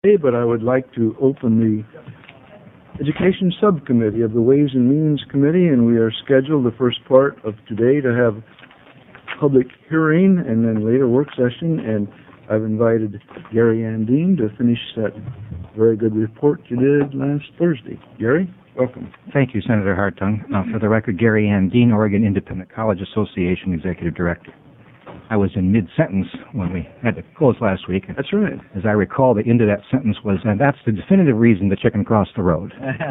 But I would like to open the Education Subcommittee of the Ways and Means Committee, and we are scheduled the first part of today to have public hearing and then later work session, and I've invited Gary Andine to finish that very good report you did last Thursday. Gary, welcome. Thank you, Senator Hartung. For the record, Gary Andine, Oregon Independent College Association Executive Director. I was in mid-sentence when we had to close last week. That's right. As I recall, the end of that sentence was, and that's the definitive reason the chicken crossed the road.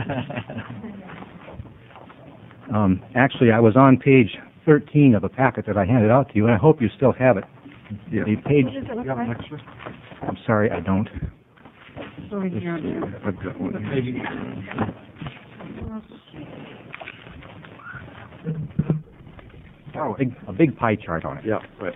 Actually, I was on page 13 of a packet that I handed out to you, and I hope you still have it. Yeah. The page. What does it look like? I'm sorry, I don't. Over here. I've got one. Oh, a big pie chart on it. Yeah, right.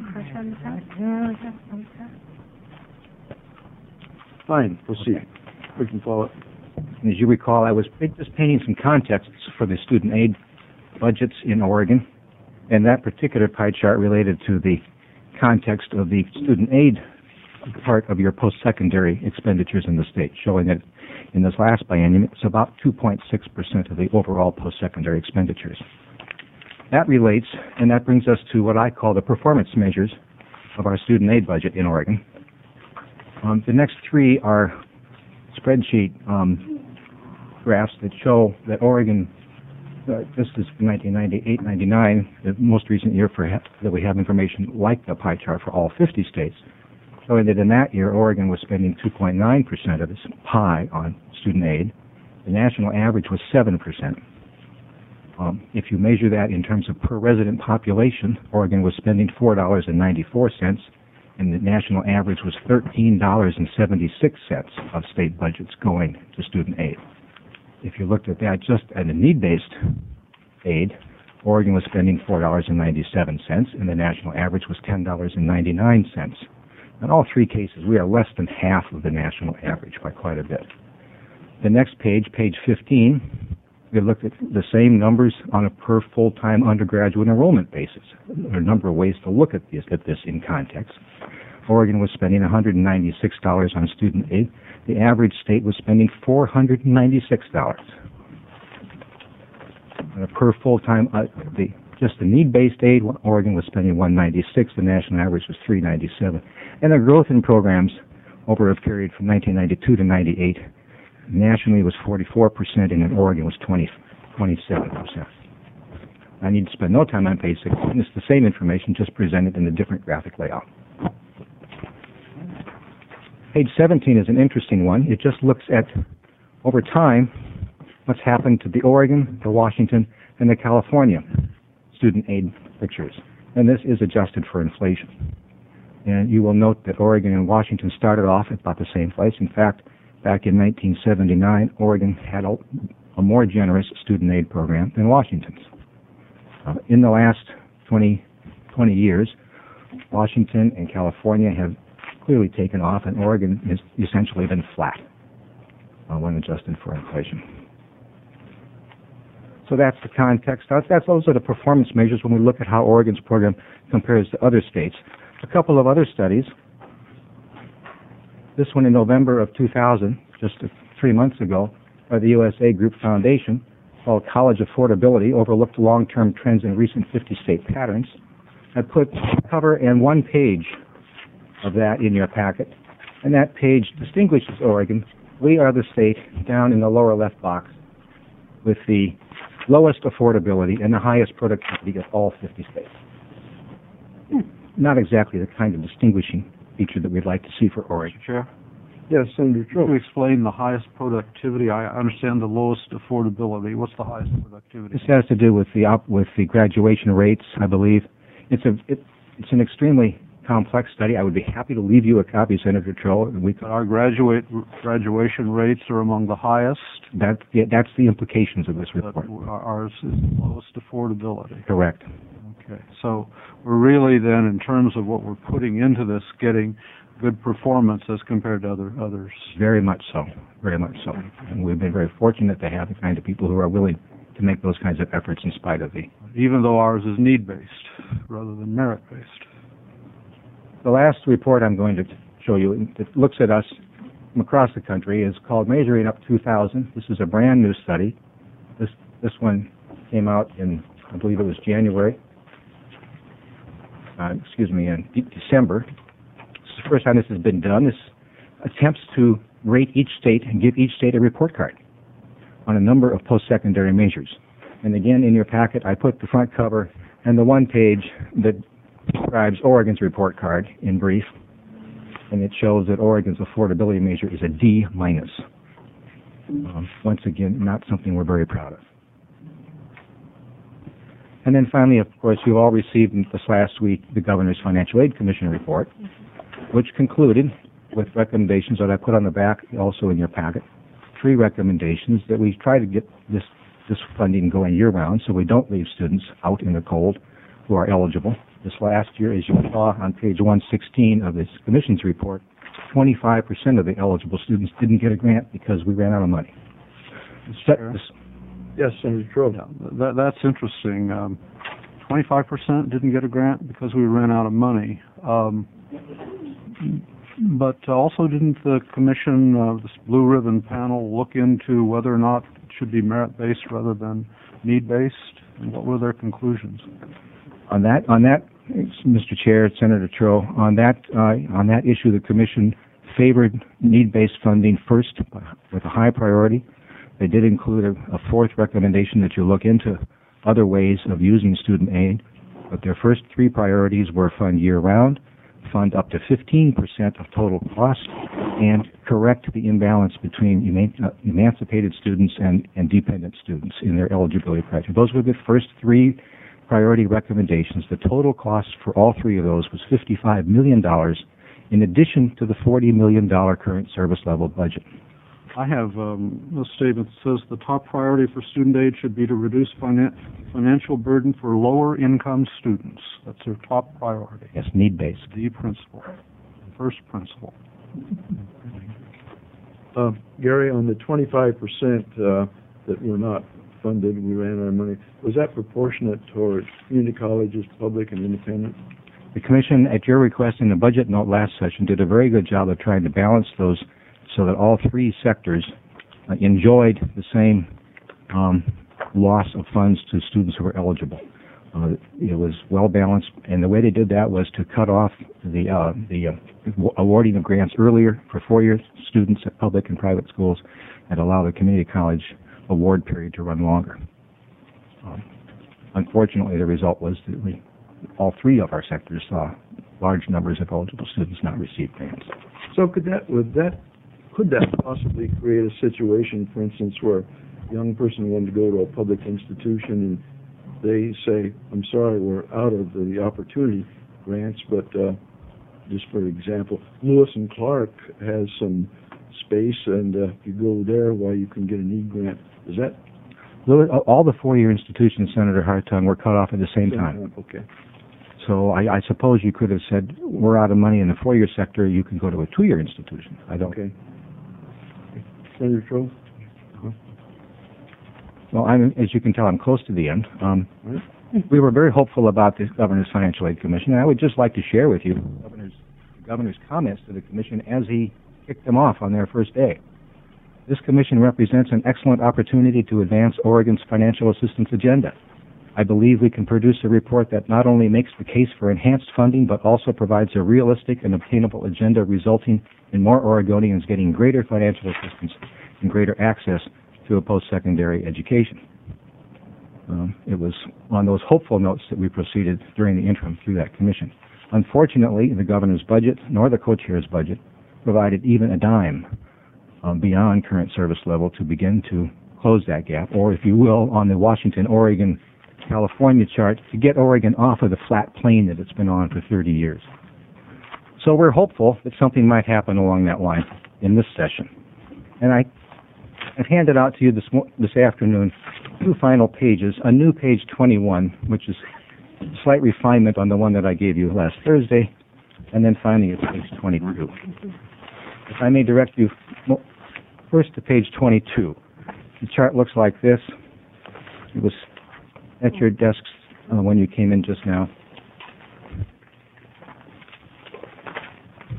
Fine, proceed. Okay. We can follow it. And as you recall, I was just painting some context for the student aid budgets in Oregon, and that particular pie chart related to the context of the student aid part of your post-secondary expenditures in the state, showing that in this last biennium, it's about 2.6% of the overall post-secondary expenditures. That relates, and that brings us to what I call the performance measures of our student aid budget in Oregon. The next three are spreadsheet graphs that show that Oregon, this is 1998-99, the most recent year that we have information like the pie chart for all 50 states, showing that in that year Oregon was spending 2.9% of its pie on student aid. The national average was 7%. If you measure that in terms of per resident population, Oregon was spending $4.94, and the national average was $13.76 of state budgets going to student aid. If you looked at that just at a need-based aid, Oregon was spending $4.97, and the national average was $10.99. In all three cases, we are less than half of the national average by quite a bit. The next page, page 15, we looked at the same numbers on a per full-time undergraduate enrollment basis. There are a number of ways to look at this in context. Oregon was spending $196 on student aid. The average state was spending $496. On a per full-time, just the need-based aid, Oregon was spending $196. The national average was $397. And the growth in programs over a period from 1992 to 98 nationally was 44%, and in Oregon was 27%. I need to spend no time on page 16. It's the same information, just presented in a different graphic layout. Page 17 is an interesting one. It just looks at, over time, what's happened to the Oregon, the Washington, and the California student aid pictures. And this is adjusted for inflation. And you will note that Oregon and Washington started off at about the same place. In fact, back in 1979, Oregon had a more generous student aid program than Washington's. In the last 20 years, Washington and California have clearly taken off, and Oregon has essentially been flat when adjusted for inflation. So that's the context. Those are the performance measures when we look at how Oregon's program compares to other states. A couple of other studies. This one in November of 2000, just 3 months ago, by the USA Group Foundation, called College Affordability, overlooked long-term trends in recent 50-state patterns. I put cover and one page of that in your packet, and that page distinguishes Oregon. We are the state down in the lower left box with the lowest affordability and the highest productivity of all 50 states. Not exactly the kind of distinguishing feature that we'd like to see for Oregon. Chair? Yes, Senator Can you Trout. explain the highest productivity? I understand the lowest affordability. What's the highest productivity? This has to do with the graduation rates, I believe. It's an extremely complex study. I would be happy to leave you a copy, Senator Troll. Our graduation rates are among the highest. That's the implications of this report. Ours is the lowest affordability. Correct. Okay. So we're really then, in terms of what we're putting into this, getting good performance as compared to others. Very much so. Very much so. And we've been very fortunate to have the kind of people who are willing to make those kinds of efforts in spite of the... Even though ours is need-based rather than merit-based. The last report I'm going to show you, it looks at us from across the country is called Measuring Up 2000. This is a brand new study. This one came out in, I believe it was January. In December. This is the first time this has been done. This attempts to rate each state and give each state a report card on a number of post-secondary measures. And again, in your packet, I put the front cover and the one page that describes Oregon's report card in brief, and it shows that Oregon's affordability measure is a D-. Once again, not something we're very proud of. And then finally, of course, you all received this last week the Governor's Financial Aid Commission report, which concluded with recommendations that I put on the back, also in your packet, 3 recommendations that we try to get this funding going year-round so we don't leave students out in the cold who are eligible. This last year, as you saw on page 116 of this Commission's report, 25% of the eligible students didn't get a grant because we ran out of money. Yes, Senator Trobe. Yeah, that's interesting. 25% didn't get a grant because we ran out of money. But also didn't the commission, this blue ribbon panel, look into whether or not it should be merit-based rather than need-based? And what were their conclusions? On that, Mr. Chair, Senator Trobe, on that issue, the commission favored need-based funding first with a high priority. They did include a 4th recommendation that you look into other ways of using student aid, but their first 3 priorities were fund year-round, fund up to 15% of total cost, and correct the imbalance between emancipated students and dependent students in their eligibility criteria. Those were the first 3 priority recommendations. The total cost for all 3 of those was $55 million, in addition to the $40 million current service level budget. I have a statement that says the top priority for student aid should be to reduce financial burden for lower income students. That's their top priority. Yes, need-based. The principle. First principle. Gary, on the 25% that were not funded, we ran out of money, was that proportionate toward community colleges, public and independent? The Commission, at your request in the budget note last session, did a very good job of trying to balance those so that all 3 sectors enjoyed the same loss of funds to students who were eligible. It was well balanced, and the way they did that was to cut off the awarding of grants earlier for 4-year students at public and private schools, and allow the community college award period to run longer. Unfortunately, the result was that all 3 of our sectors saw large numbers of eligible students not receive grants. So could that possibly create a situation, for instance, where a young person wanted to go to a public institution and they say, I'm sorry, we're out of the opportunity grants, but just for example, Lewis and Clark has some space, and if you go there, you can get a need grant. Is that? All the 4-year institutions, Senator Hartung, were cut off at the same time. Okay. So I suppose you could have said, we're out of money in the 4-year sector, you can go to a 2-year institution. Okay. Senator Trobe? Well, as you can tell, I'm close to the end. We were very hopeful about the Governor's Financial Aid Commission, and I would just like to share with you the Governor's comments to the Commission as he kicked them off on their first day. This Commission represents an excellent opportunity to advance Oregon's financial assistance agenda. I believe we can produce a report that not only makes the case for enhanced funding, but also provides a realistic and obtainable agenda resulting in more Oregonians getting greater financial assistance and greater access to a post-secondary education. It was on those hopeful notes that we proceeded during the interim through that commission. Unfortunately, the Governor's budget, nor the co-chair's budget, provided even a dime beyond current service level to begin to close that gap, or if you will, on the Washington, Oregon, California chart, to get Oregon off of the flat plane that it's been on for 30 years. So we're hopeful that something might happen along that line in this session. And I've handed out to you this afternoon 2 final pages, a new page 21, which is a slight refinement on the one that I gave you last Thursday, and then finally it's page 22. If I may direct you first to page 22. The chart looks like this. It was at your desks when you came in just now.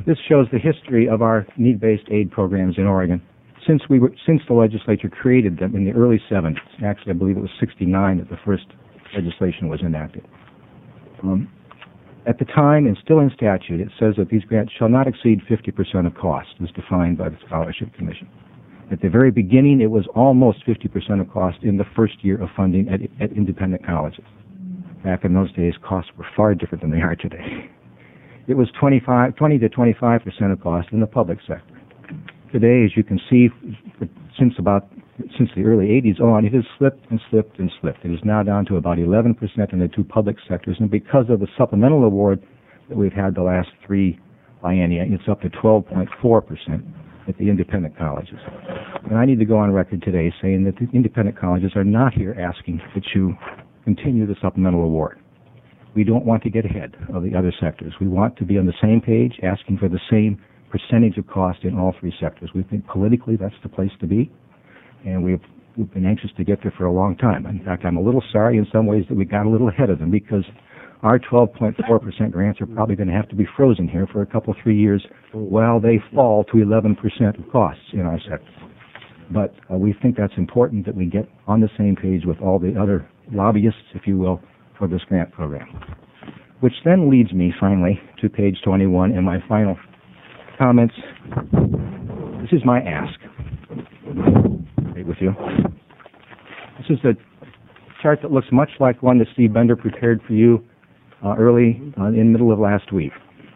This shows the history of our need-based aid programs in Oregon since the legislature created them in the early 70s. Actually, I believe it was 69 that the first legislation was enacted. At the time, and still in statute, it says that these grants shall not exceed 50% of cost, as defined by the Scholarship Commission. At the very beginning, it was almost 50% of cost in the first year of funding at independent colleges. Back in those days, costs were far different than they are today. It was 20 to 25% of cost in the public sector. Today, as you can see, since the early 80s on, it has slipped and slipped and slipped. It is now down to about 11% in the two public sectors, and because of the supplemental award that we've had the last 3 biennia, it's up to 12.4% at the independent colleges. And I need to go on record today saying that the independent colleges are not here asking that you continue the supplemental award. We don't want to get ahead of the other sectors. We want to be on the same page, asking for the same percentage of cost in all 3 sectors. We think politically that's the place to be, and we've been anxious to get there for a long time. In fact, I'm a little sorry in some ways that we got a little ahead of them, because our 12.4% grants are probably going to have to be frozen here for a couple, 3 years while they fall to 11% of costs in our sector. But we think that's important that we get on the same page with all the other lobbyists, if you will, for this grant program. Which then leads me, finally, to page 21 and my final comments. This is my ask. Right with you. This is a chart that looks much like one that Steve Bender prepared for you early in the middle of last week.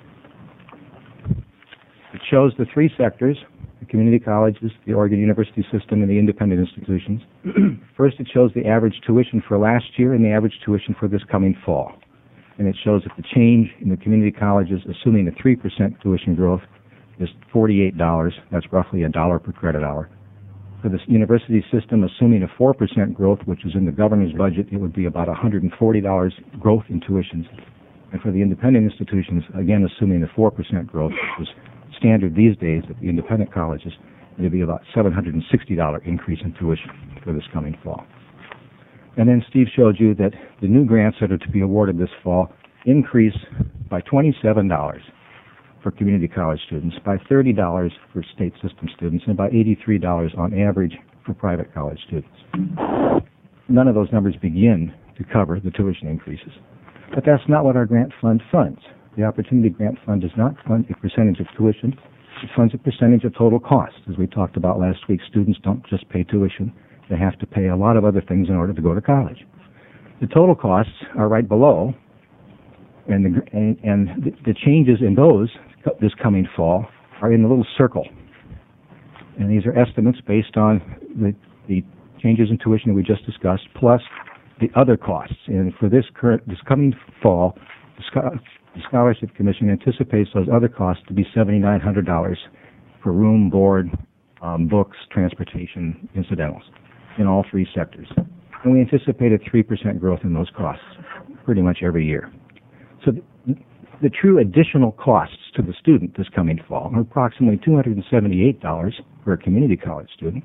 It shows the 3 sectors: the community colleges, the Oregon University System, and the independent institutions. First, it shows the average tuition for last year and the average tuition for this coming fall. And it shows that the change in the community colleges, assuming a 3% tuition growth, is $48. That's roughly $1 per credit hour. For the university system, assuming a 4% growth, which is in the governor's budget, it would be about $140 growth in tuitions. And for the independent institutions, again, assuming a 4% growth, which is standard these days at the independent colleges, it would be about $760 increase in tuition for this coming fall. And then Steve showed you that the new grants that are to be awarded this fall increase by $27 for community college students, by $30 for state system students, and by $83 on average for private college students. None of those numbers begin to cover the tuition increases. But that's not what our grant fund funds. The Opportunity Grant Fund does not fund a percentage of tuition. It funds a percentage of total cost. As we talked about last week, students don't just pay tuition. They have to pay a lot of other things in order to go to college. The total costs are right below, and the changes in those this coming fall are in the little circle. And these are estimates based on the changes in tuition that we just discussed, plus the other costs. And for this coming fall, the Scholarship Commission anticipates those other costs to be $7,900 for room, board, books, transportation, incidentals in all 3 sectors. And we anticipate a 3% growth in those costs pretty much every year. So the true additional costs to the student this coming fall are approximately $278 for a community college student,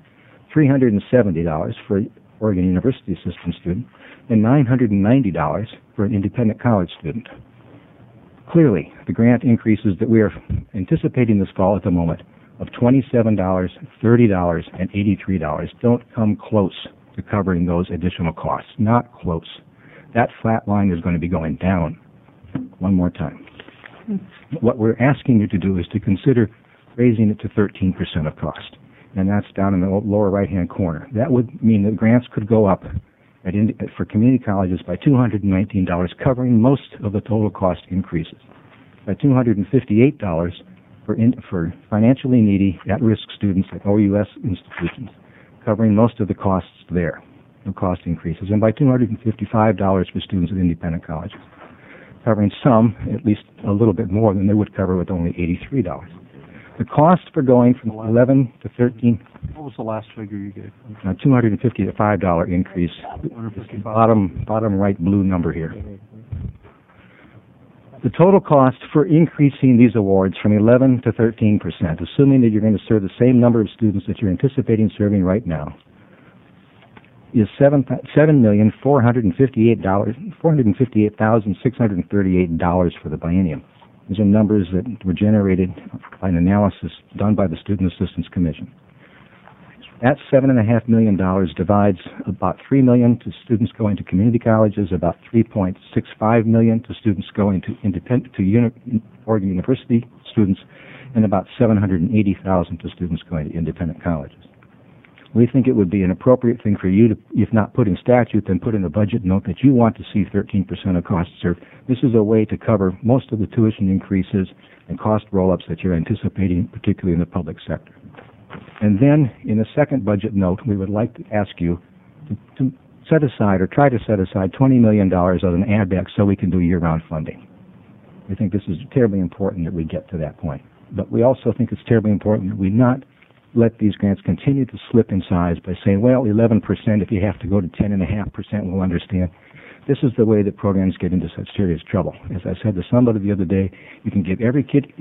$370 for an Oregon University System student, and $990 for an independent college student. Clearly, the grant increases that we are anticipating this fall at the moment of $27, $30, and $83 don't come close to covering those additional costs. Not close. That flat line is going to be going down. One more time. What we're asking you to do is to consider raising it to 13% of cost. And that's down in the lower right-hand corner. That would mean that grants could go up for community colleges by $219, covering most of the total cost increases. By $258 for financially needy, at-risk students at OUS institutions, covering most of the costs there, the cost increases. And by $255 for students at independent colleges, covering some, at least a little bit more than they would cover with only $83. The cost for going from 11 to 13... What was the last figure you gave? $255 increase. Bottom right blue number here. The total cost for increasing these awards from 11 to 13%, assuming that you're going to serve the same number of students that you're anticipating serving right now, is $7,458,638 for the biennium. These are numbers that were generated by an analysis done by the Student Assistance Commission. That $7.5 million divides about $3 million to students going to community colleges, about $3.65 million to students going to Oregon University students, and about $780,000 to students going to independent colleges. We think it would be an appropriate thing for you to, if not put in statute, then put in a budget note that you want to see 13% of costs served. This is a way to cover most of the tuition increases and cost roll-ups that you're anticipating, particularly in the public sector. And then, in a second budget note, we would like to ask you to set aside, or try to set aside, $20 million as an add-back so we can do year-round funding. We think this is terribly important that we get to that point. But we also think it's terribly important that we not let these grants continue to slip in size by saying, well, 11%, if you have to go to 10.5%, we'll understand. This is the way that programs get into such serious trouble. As I said to somebody the other day, you can give every kid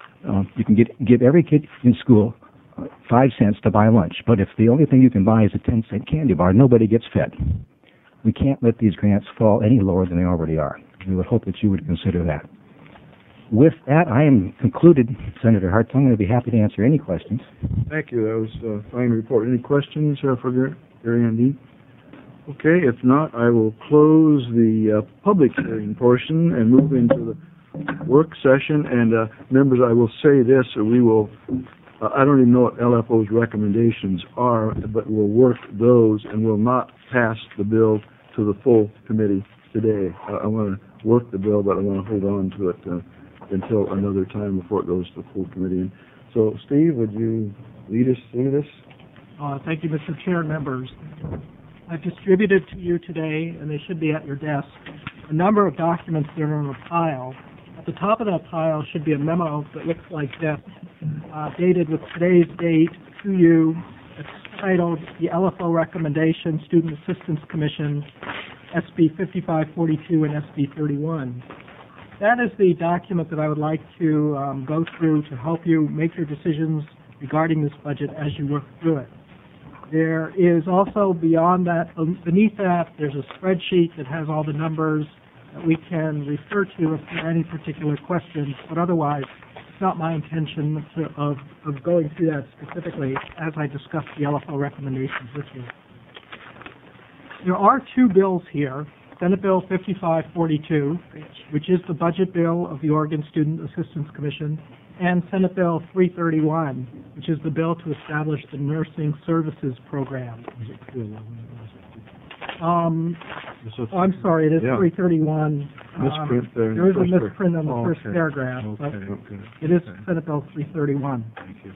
in school 5 cents to buy lunch, but if the only thing you can buy is a 10-cent candy bar, nobody gets fed. We can't let these grants fall any lower than they already are. We would hope that you would consider that. With that, I am concluded, Senator Hartung. I'm going to be happy to answer any questions. Thank you. That was a fine report. Any questions for Gary and Dean? Okay, if not, I will close the public hearing portion and move into the work session. And members, I will say this, we will, I don't even know what LFO's recommendations are, but we'll work those and will not pass the bill to the full committee today. I want to work the bill, but I want to hold on to it until another time before it goes to the full committee. So, Steve, would you lead us through this? Thank you, Mr. Chair and members. I've distributed to you today, and they should be at your desk, a number of documents that are in a pile. At the top of that pile should be a memo that looks like this, dated with today's date to you. It's titled The LFO Recommendation, Student Assistance Commission, SB 5542 and SB 31. That is the document that I would like to go through to help you make your decisions regarding this budget as you work through it. There is also beyond that, beneath that, there's a spreadsheet that has all the numbers that we can refer to if there are any particular questions, but otherwise, it's not my intention of going through that specifically as I discuss the LFO recommendations with you. There are two bills here. Senate Bill 5542, which is the budget bill of the Oregon Student Assistance Commission, and Senate Bill 331, which is the bill to establish the Nursing Services Program. I'm sorry, it is 331. Misprint there. There is a misprint on the first paragraph, but it is Senate Bill 331. Thank you.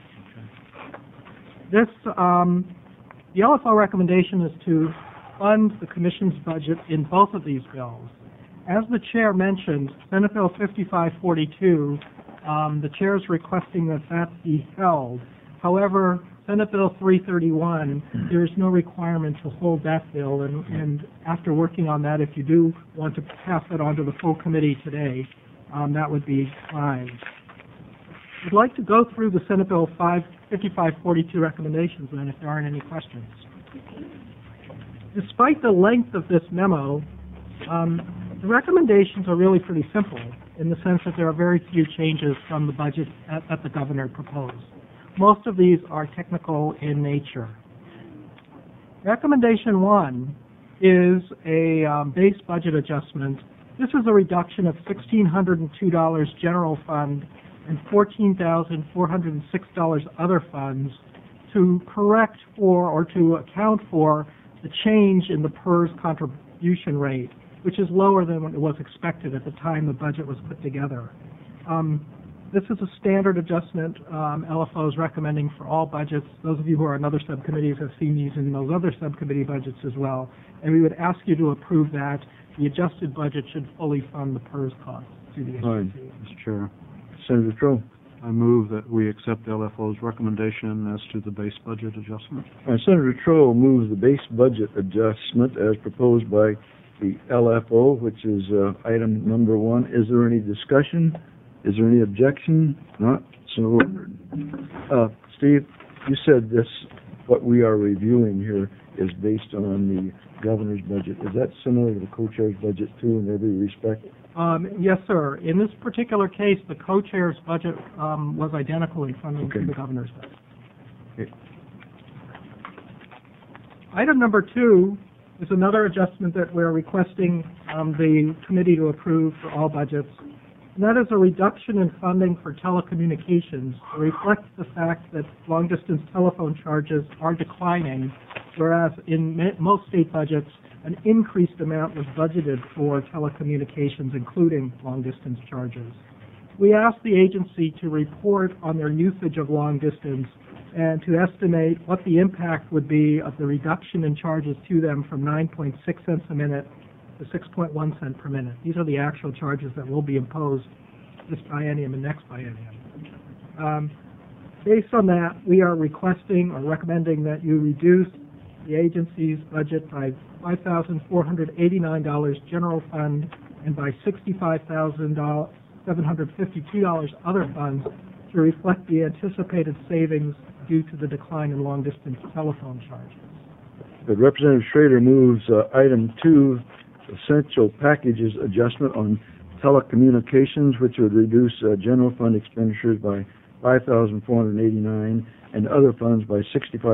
This, the LFO recommendation is to fund the Commission's budget in both of these bills. As the Chair mentioned, Senate Bill 5542, the Chair is requesting that that be held. However, Senate Bill 331, there is no requirement to hold that bill, and after working on that, if you do want to pass that on to the full committee today, that would be fine. I'd like to go through the Senate Bill 5542 recommendations, then, if there aren't any questions. Despite the length of this memo, the recommendations are really pretty simple in the sense that there are very few changes from the budget that the governor proposed. Most of these are technical in nature. Recommendation 1 is a base budget adjustment. This is a reduction of $1,602 general fund and $14,406 other funds to correct for or to account for the change in the PERS contribution rate, which is lower than what was expected at the time the budget was put together. This is a standard adjustment LFO is recommending for all budgets. Those of you who are on other subcommittees have seen these in those other subcommittee budgets as well. And we would ask you to approve that. The adjusted budget should fully fund the PERS costs through the agency. Mr. Chair, Senator Troll. I move that we accept LFO's recommendation as to the base budget adjustment. Senator Troll moves the base budget adjustment as proposed by the LFO, which is item number 1. Is there any discussion? Is there any objection? Not so ordered. Steve, you said this, what we are reviewing here is based on the governor's budget. Is that similar to the co-chair's budget too in every respect? Yes, sir. In this particular case, the co-chair's budget was identical in funding to Okay. the governor's budget. Okay. Item number 2 is another adjustment that we're requesting the committee to approve for all budgets. And that is a reduction in funding for telecommunications to reflect the fact that long-distance telephone charges are declining, whereas in most state budgets, an increased amount was budgeted for telecommunications, including long-distance charges. We asked the agency to report on their usage of long-distance and to estimate what the impact would be of the reduction in charges to them from 9.6 cents a minute to 6.1 cents per minute. These are the actual charges that will be imposed this biennium and next biennium. Based on that, we are requesting or recommending that you reduce the agency's budget by $5,489 general fund and by $65,752 other funds to reflect the anticipated savings due to the decline in long-distance telephone charges. But Representative Schrader moves item 2, essential packages adjustment on telecommunications, which would reduce general fund expenditures by $5,489 and other funds by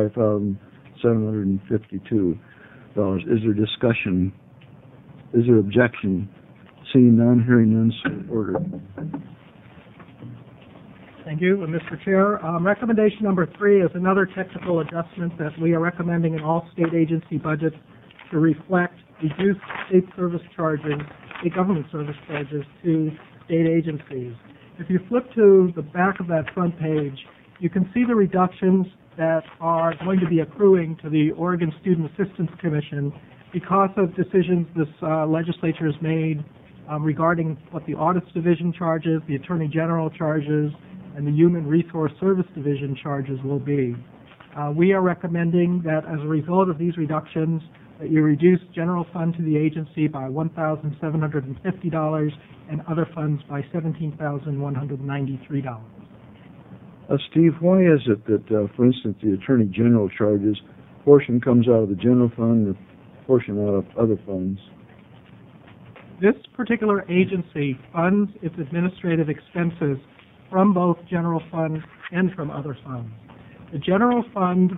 $65,752. Is there discussion? Is there objection? Seeing none, hearing none, so ordered. Thank you, Mr. Chair. Recommendation number 3 is another technical adjustment that we are recommending in all state agency budgets to reflect reduced state service charges, state government service charges to state agencies. If you flip to the back of that front page, you can see the reductions that are going to be accruing to the Oregon Student Assistance Commission because of decisions this legislature has made regarding what the Audits Division charges, the Attorney General charges, and the Human Resource Service Division charges will be. We are recommending that as a result of these reductions, that you reduce general fund to the agency by $1,750 and other funds by $17,193. Steve, why is it that, for instance, the Attorney General charges, portion comes out of the general fund, and a portion out of other funds? This particular agency funds its administrative expenses from both general fund and from other funds. The general fund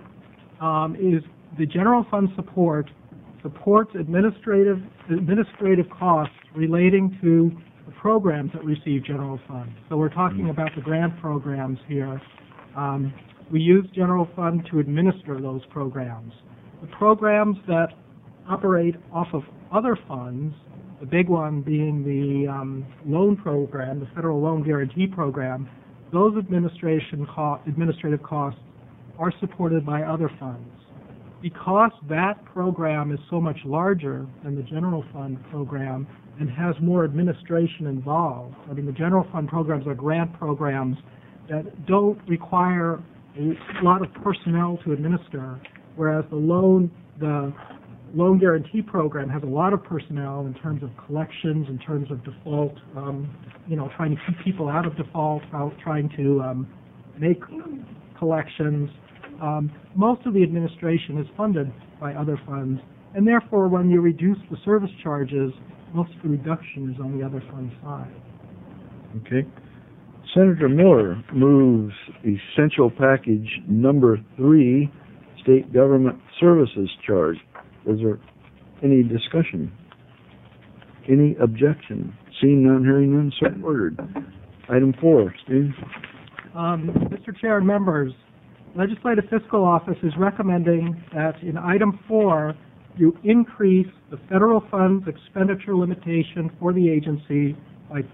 supports administrative costs relating to the programs that receive general fund. So we're talking about the grant programs here. We use general fund to administer those programs. The programs that operate off of other funds, the big one being the loan program, the Federal Loan Guarantee Program, those administrative costs are supported by other funds. Because that program is so much larger than the general fund program and has more administration involved, I mean, the general fund programs are grant programs that don't require a lot of personnel to administer, whereas the loan guarantee program has a lot of personnel in terms of collections, in terms of default, trying to keep people out of default, trying to make collections. Most of the administration is funded by other funds, and therefore when you reduce the service charges, most of the reduction is on the other fund side. Okay. Senator Miller moves essential package number 3, state government services charge. Is there any discussion? Any objection? Seeing none, hearing none, so ordered. Item 4, Steve. Mr. Chair and members, Legislative Fiscal Office is recommending that in item 4, you increase the federal funds expenditure limitation for the agency by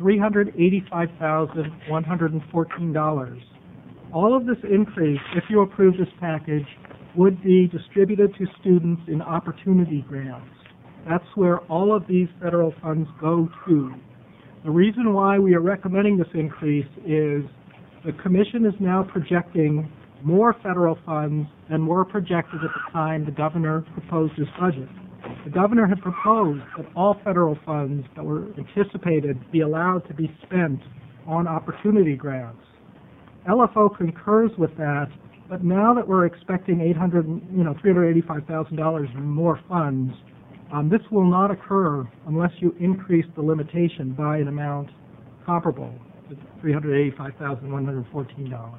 $385,114. All of this increase, if you approve this package, would be distributed to students in opportunity grants. That's where all of these federal funds go to. The reason why we are recommending this increase is the Commission is now projecting more federal funds than were projected at the time the Governor proposed his budget. The Governor had proposed that all federal funds that were anticipated be allowed to be spent on opportunity grants. LFO concurs with that, but now that we're expecting $385,000 more funds, This will not occur unless you increase the limitation by an amount comparable to $385,114.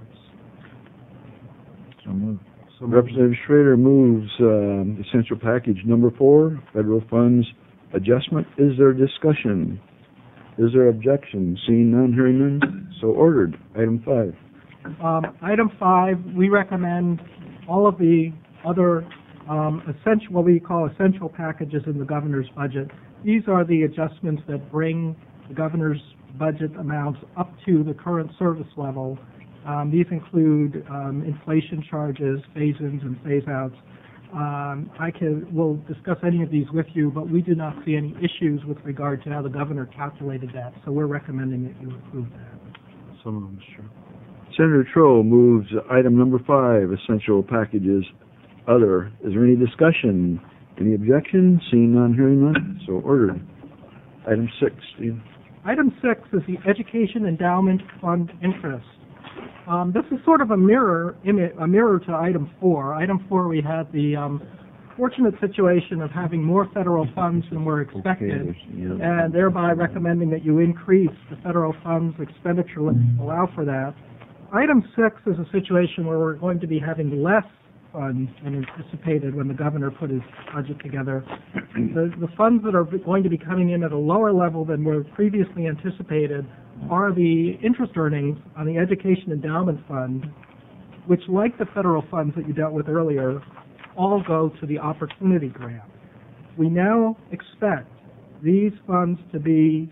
So moved. Representative Schrader moves essential package number 4, federal funds adjustment. Is there discussion? Is there objection? Seeing none, hearing none, so ordered. Item 5. Item 5, we recommend all of the other essential, what we call essential packages in the governor's budget. These are the adjustments that bring the governor's budget amounts up to the current service level. These include inflation charges, phase-ins and phase-outs. We'll discuss any of these with you, but we do not see any issues with regard to how the governor calculated that, so we're recommending that you approve that. So moved, Mr. Chair. Senator Troll moves item number 5, essential packages, other. Is there any discussion? Any objection? Seeing none, hearing none, so ordered. Item 6, Steve. Item 6 is the Education Endowment Fund interest. This is sort of a mirror to item 4. Item 4, we had the fortunate situation of having more federal funds than were expected, and thereby recommending that you increase the federal funds expenditure limit to allow for that. Item 6 is a situation where we're going to be having less funds than anticipated when the governor put his budget together. The funds that are going to be coming in at a lower level than were previously anticipated are the interest earnings on the Education Endowment Fund, which, like the federal funds that you dealt with earlier, all go to the Opportunity Grant. We now expect these funds to be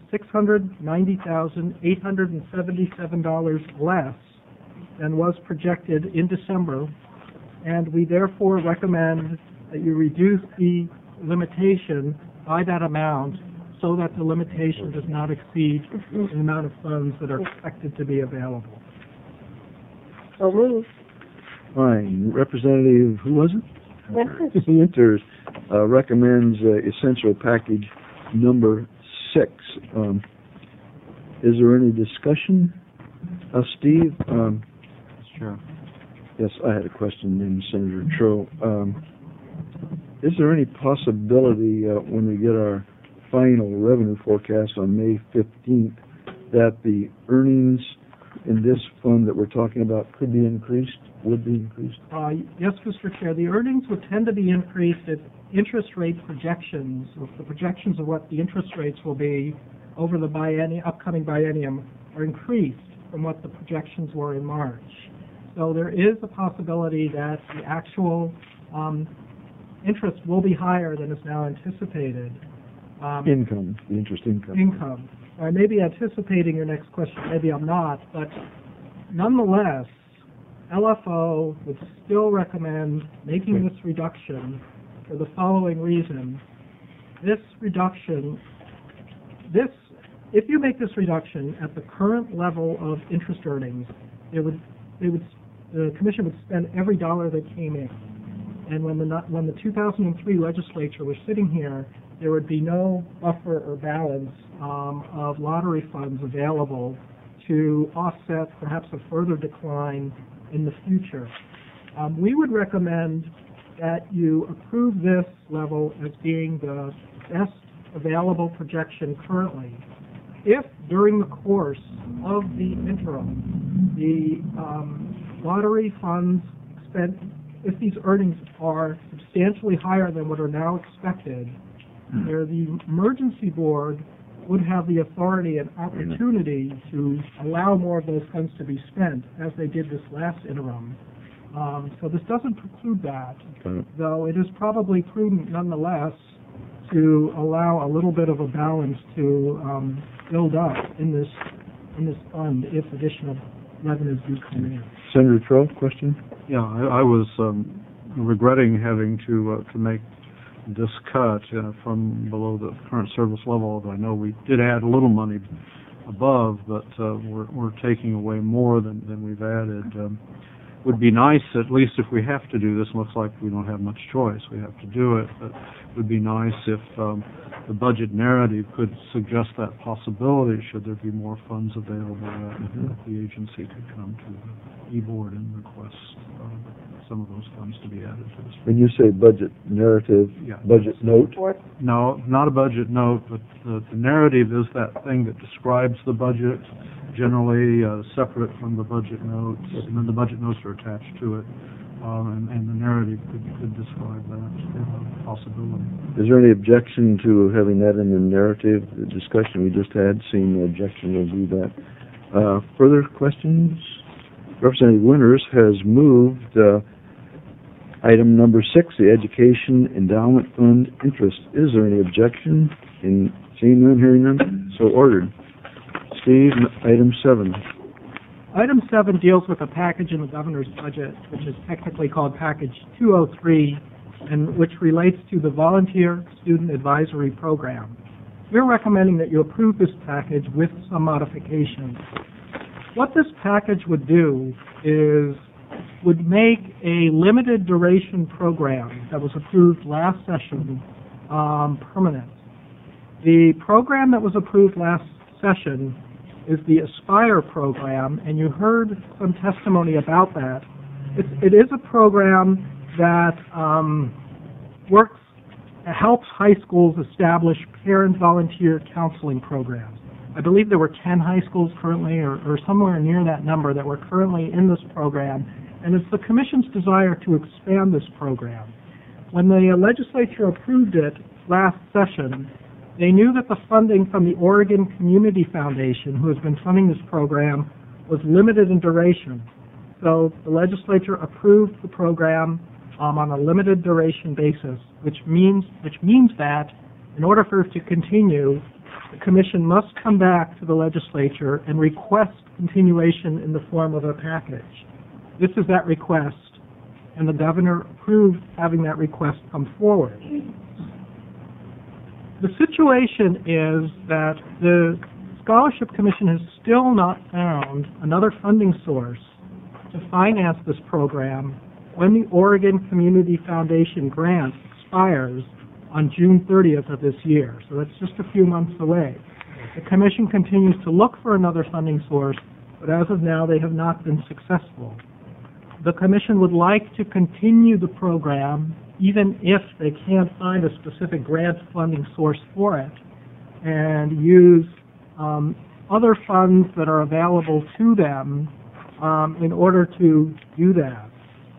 $690,877 less than was projected in December, and we therefore recommend that you reduce the limitation by that amount so that the limitation does not exceed the amount of funds that are expected to be available. So moved. Fine. Representative, who was it? Winters recommends essential package number 6. Is there any discussion? Steve? Sure. Yes, I had a question then, Senator Troll. Is there any possibility when we get our final revenue forecast on May 15th that the earnings in this fund that we're talking about could be increased, would be increased? Yes, Mr. Chair. The earnings would tend to be increased if interest rate projections, or the projections of what the interest rates will be over the upcoming biennium are increased from what the projections were in March. So there is a possibility that the actual interest will be higher than is now anticipated. Income, the interest income. Income. I may be anticipating your next question, maybe I'm not, but nonetheless, LFO would still recommend making this reduction for the following reason. If you make this reduction at the current level of interest earnings, the Commission would spend every dollar that came in. And when the 2003 legislature was sitting here, there would be no buffer or balance of lottery funds available to offset perhaps a further decline in the future. We would recommend that you approve this level as being the best available projection currently. If during the course of the interim, the lottery funds if these earnings are substantially higher than what are now expected, the emergency board would have the authority and opportunity to allow more of those funds to be spent, as they did this last interim. So this doesn't preclude that, though it is probably prudent nonetheless to allow a little bit of a balance to build up in this fund if additional revenues do come in. Senator Troll, question? Yeah, I was regretting having to make this cut from below the current service level, although I know we did add a little money above, but we're taking away more than we've added. Would be nice, at least if we have to do this, looks like we don't have much choice, we have to do it, but it would be nice if the budget narrative could suggest that possibility should there be more funds available that the agency could come to the E-Board and request some of those funds to be added to this. When you say budget narrative, Yeah. budget note, Fourth. No, not a budget note, but the narrative is that thing that describes the budget, generally separate from the budget notes, and then the budget notes are attached to it. And the narrative could describe that possibility. is there any objection to having that in the narrative? The discussion we just had, seeing no objection, we'll do that. Further questions? Representative Winters has moved item number 6, the Education Endowment Fund interest. Is there any objection? In seeing none, hearing none, so ordered. Steve, item 7. Item 7 deals with a package in the governor's budget, which is technically called Package 203, and which relates to the Volunteer Student Advisory Program. We're recommending that you approve this package with some modifications. What this package would do is would make a limited duration program that was approved last session permanent. The program that was approved last session is the Aspire program, and you heard some testimony about that. It is a program that helps high schools establish parent volunteer counseling programs. I believe there were 10 high schools currently, or somewhere near that number, that were currently in this program, and it's the Commission's desire to expand this program. When the legislature approved it last session, they knew that the funding from the Oregon Community Foundation, who has been funding this program, was limited in duration. So the legislature approved the program on a limited duration basis, which means that in order for it to continue, the Commission must come back to the legislature and request continuation in the form of a package. This is that request, and the governor approved having that request come forward. The situation is that the Scholarship Commission has still not found another funding source to finance this program when the Oregon Community Foundation grant expires on June 30th of this year. So that's just a few months away. The Commission continues to look for another funding source, but as of now they have not been successful. The Commission would like to continue the program even if they can't find a specific grant funding source for it, and use other funds that are available to them in order to do that.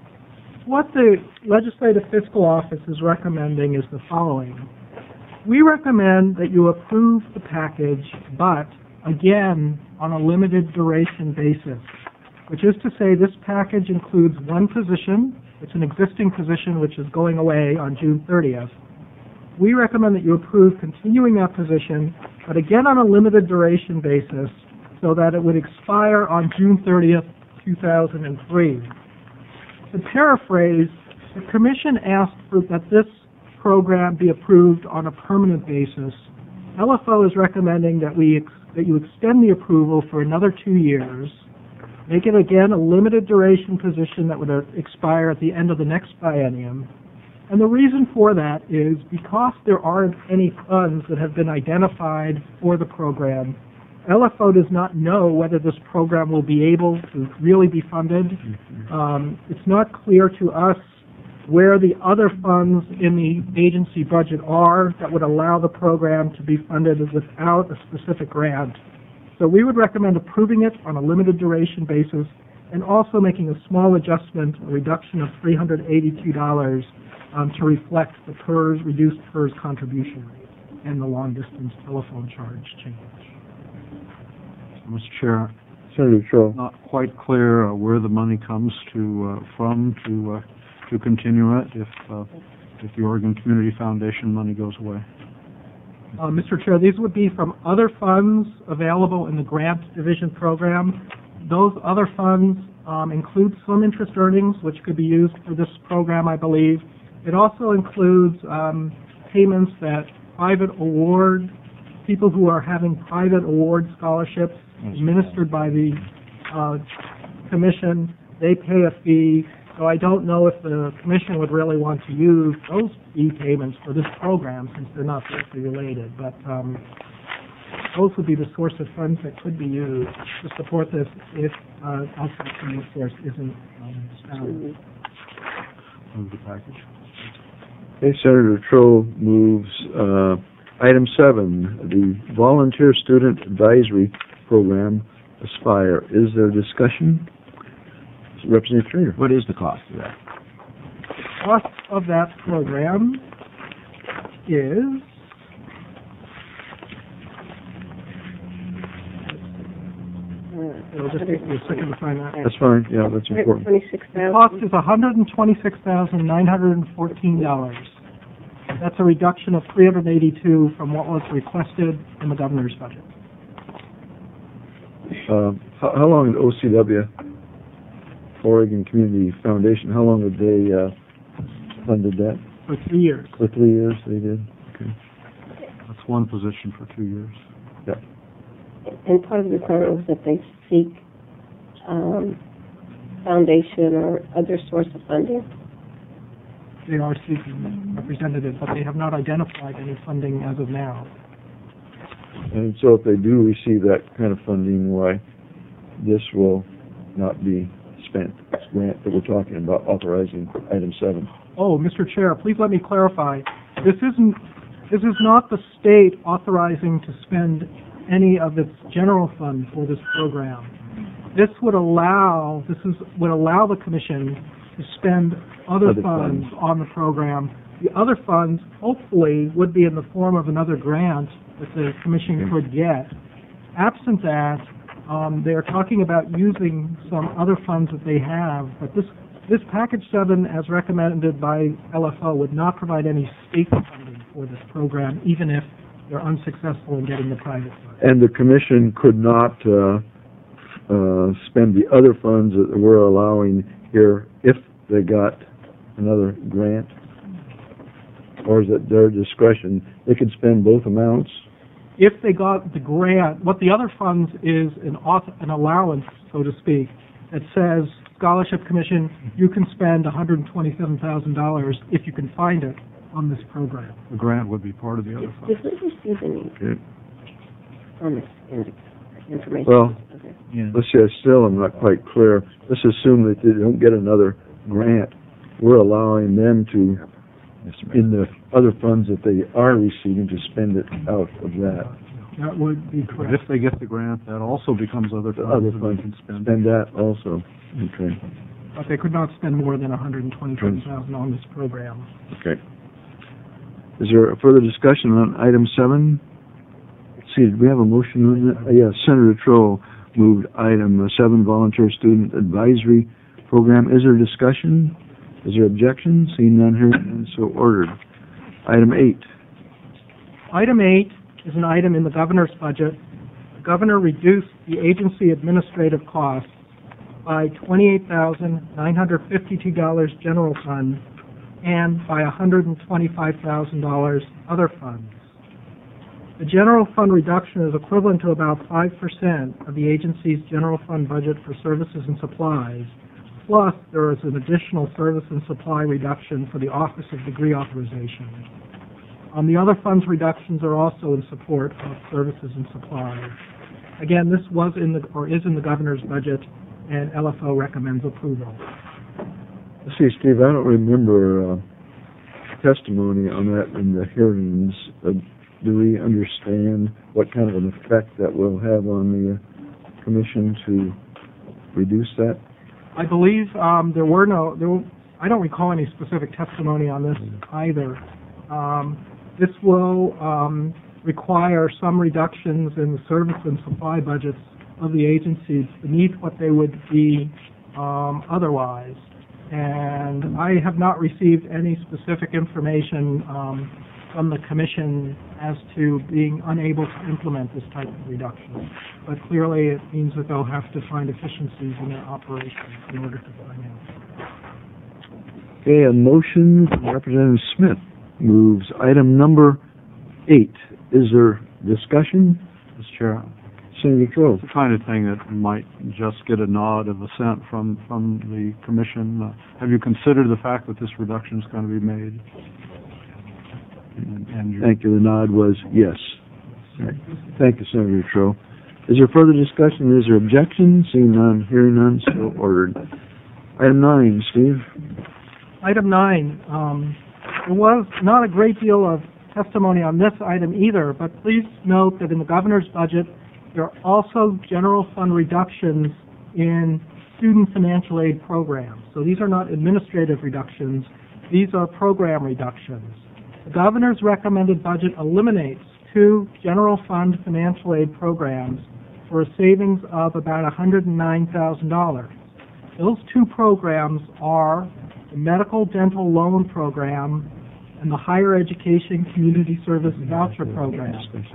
What the Legislative Fiscal Office is recommending is the following. We recommend that you approve the package, but again, on a limited duration basis, which is to say this package includes one position. It's an existing position which is going away on June 30th. We recommend that you approve continuing that position, but again on a limited duration basis, so that it would expire on June 30th, 2003. To paraphrase, the Commission asked that this program be approved on a permanent basis. LFO is recommending that you extend the approval for another 2 years, make it again a limited duration position that would expire at the end of the next biennium. And the reason for that is because there aren't any funds that have been identified for the program, LFO does not know whether this program will be able to really be funded. It's not clear to us where the other funds in the agency budget are that would allow the program to be funded without a specific grant. So we would recommend approving it on a limited duration basis and also making a small adjustment, a reduction of $382 to reflect the reduced PERS contribution rate and the long-distance telephone charge change. Mr. Chair, Senator Troll. not quite clear where the money comes from to continue it if the Oregon Community Foundation money goes away. Mr. Chair, these would be from other funds available in the grant division program. Those other funds include some interest earnings, which could be used for this program, I believe. It also includes payments that people who are having private award scholarships administered by the Commission, they pay a fee. So I don't know if the Commission would really want to use those fee payments for this program since they're not directly related. But those would be the source of funds that could be used to support this if outside funding source isn't found. move the package. Okay, Senator Troe moves item 7, the Volunteer Student Advisory Program, Aspire. Is there discussion? Representative Trainer. What is the cost of that? Cost of that program is it'll just take me a second to find that. That's fine, yeah, that's important. The cost is $126,914. That's a reduction of $382 from what was requested in the governor's budget. How long did OCW, Oregon Community Foundation, how long did they funded that? For 3 years. For 3 years they did? Okay. That's one position for 2 years. Yeah. And part of the requirement was that they seek foundation or other source of funding. They are seeking representatives, but they have not identified any funding as of now. And so if they do receive that kind of funding, why this will not be spent, this grant that we're talking about, authorizing item 7. Oh, Mr. Chair, please let me clarify. This is not the state authorizing to spend any of its general fund for this program. This would allow the commission to spend other funds on the program. The other funds, hopefully, would be in the form of another grant that the commission could get. Absent that, they are talking about using some other funds that they have, but this package 7, as recommended by LFO, would not provide any state funding for this program, even if they're unsuccessful in getting the private funds. And the commission could not spend the other funds that we're allowing here if they got another grant? Or is it their discretion? They could spend both amounts? If they got the grant, what the other funds is an allowance, so to speak, that says, Scholarship Commission, you can spend $127,000 if you can find it on this program. The grant would be part of the other funds. Did we receive any information? Well, Okay. Yeah. let's see, I'm not quite clear. Let's assume that they don't get another grant. We're allowing them to, in the other funds that they are receiving, to spend it out of that. That would be But correct. if they get the grant, that also becomes other The funds other that they funds can spend. spend that also. Okay. But they could not spend more than $127,000 on this program. Okay. Is there a further discussion on item 7? Let's see, did we have a motion on that? Yes, Senator Troe moved item 7, Volunteer Student Advisory Program. Is there discussion? Is there objection? Seeing none, hearing none, so ordered. Item 8. Item 8 is an item in the governor's budget. The governor reduced the agency administrative costs by $28,952 general fund and by $125,000 other funds. The general fund reduction is equivalent to about 5% of the agency's general fund budget for services and supplies, plus there is an additional service and supply reduction for the Office of Degree Authorization. The other funds reductions are also in support of services and supplies. Again, this was is in the governor's budget, and LFO recommends approval. Let's see, Steve, I don't remember testimony on that in the hearings. Do we understand what kind of an effect that will have on the commission to reduce that? I believe I don't recall any specific testimony on this either. This will require some reductions in the service and supply budgets of the agencies beneath what they would be otherwise. And I have not received any specific information from the commission as to being unable to implement this type of reduction. But clearly it means that they'll have to find efficiencies in their operations in order to finance. Okay, a motion from Representative Smith moves item number 8. Is there discussion? Mr. Chair, Senator Troe. it's the kind of thing that might just get a nod of assent from the commission. Have you considered the fact that this reduction is going to be made? And Thank you. The nod was yes. Thank you, Senator Troe. Is there further discussion? Is there objection? Seeing none, hearing none, so ordered. Item 9, Steve. Item 9, there was not a great deal of testimony on this item either, but please note that in the governor's budget, there are also general fund reductions in student financial aid programs. So these are not administrative reductions, these are program reductions. The governor's recommended budget eliminates 2 general fund financial aid programs for a savings of about $109,000. Those 2 programs are the Medical Dental Loan Program and the Higher Education Community Service Voucher Program.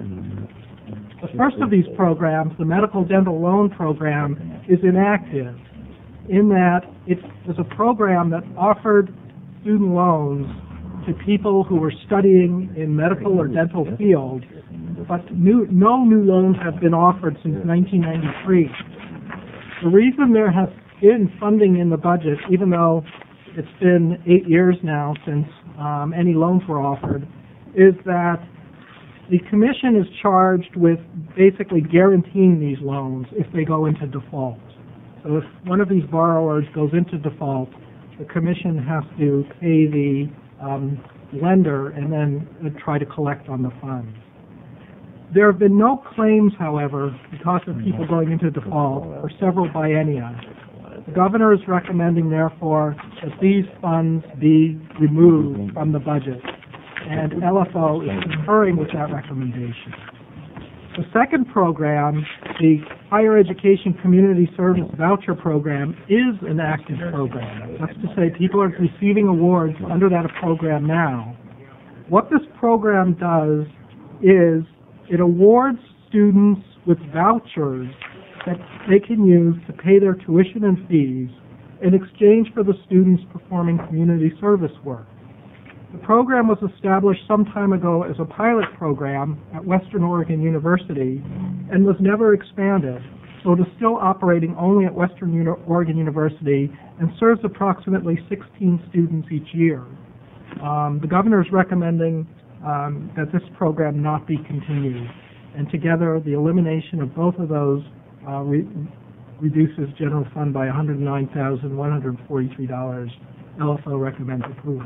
The first of these programs, the Medical Dental Loan Program, is inactive in that it was a program that offered student loans to people who were studying in medical or dental fields, but no new loans have been offered since 1993. The reason there has been funding in the budget, even though it's been 8 years now since any loans were offered, is that the commission is charged with basically guaranteeing these loans if they go into default. So if one of these borrowers goes into default, the commission has to pay the lender and then try to collect on the funds. There have been no claims, however, because of people going into default for several biennia. The governor is recommending, therefore, that these funds be removed from the budget, and LFO is concurring with that recommendation. The second program, the Higher Education Community Service Voucher Program, is an active program. That's to say, people are receiving awards under that program now. What this program does is it awards students with vouchers that they can use to pay their tuition and fees in exchange for the students performing community service work. The program was established some time ago as a pilot program at Western Oregon University and was never expanded, so it is still operating only at Western Oregon University and serves approximately 16 students each year. The governor is recommending that this program not be continued, and together the elimination of both of those reduces general fund by $109,143. LFO recommends approval.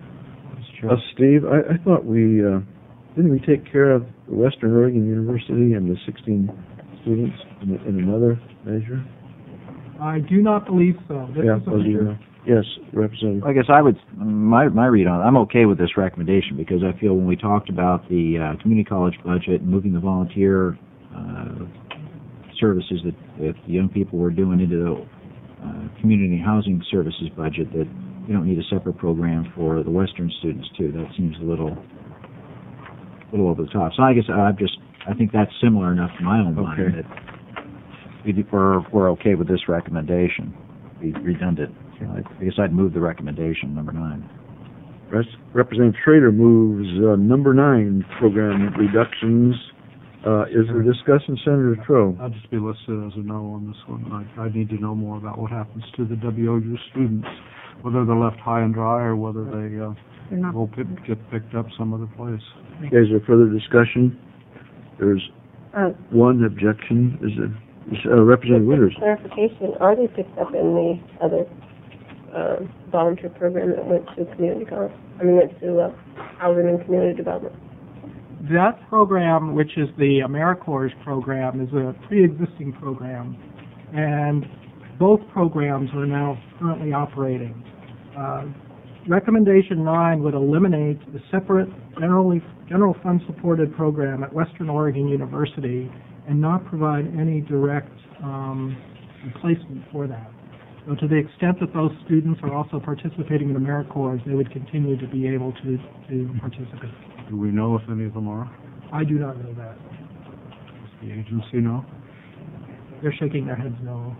Steve, I thought didn't we take care of Western Oregon University and the 16 students in another measure? I do not believe so. Yes, Representative. I guess I would, my read on it, I'm okay with this recommendation because I feel when we talked about the community college budget and moving the volunteer services that the young people were doing into the community housing services budget, that we don't need a separate program for the Western students too. That seems a little over the top. So I guess I think that's similar enough to my own mind that we're okay with this recommendation. Be redundant. I guess I'd move the recommendation, number 9. Representative Schrader moves number 9, program reductions. Is there discussion, Senator Troe? I'll just be listed as a no on this one. I need to know more about what happens to the WOU students, whether they're left high and dry or whether they will get picked up some other place. Okay, is there further discussion? There's one objection. Is it Representative Winters? Clarification, are they picked up in the other volunteer program that went to community college? Went to housing and community development? That program, which is the AmeriCorps program, is a pre-existing program, and both programs are now currently operating. Recommendation 9 would eliminate the separate general fund supported program at Western Oregon University and not provide any direct replacement for that. So to the extent that those students are also participating in AmeriCorps, they would continue to be able to participate. Do we know if any of them are? I do not know that. Does the agency know? They're shaking their heads no.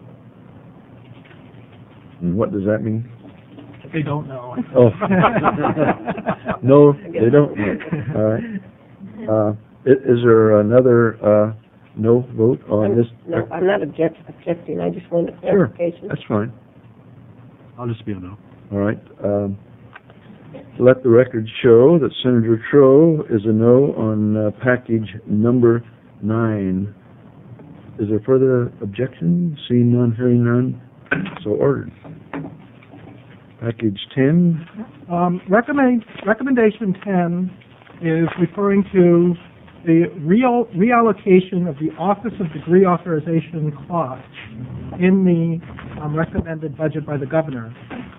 And what does that mean? They don't know. Oh. No, they don't know. All right. Is there another no vote on this? No, I'm not objecting. I just wanted clarification. Sure, that's fine. I'll just be a no. All right. Let the record show that Senator Troe is a no on package number 9. Is there further objection? Seeing none, hearing none, so ordered. Package 10, Recommendation 10 is referring to the reallocation of the Office of Degree Authorization costs in the recommended budget by the governor.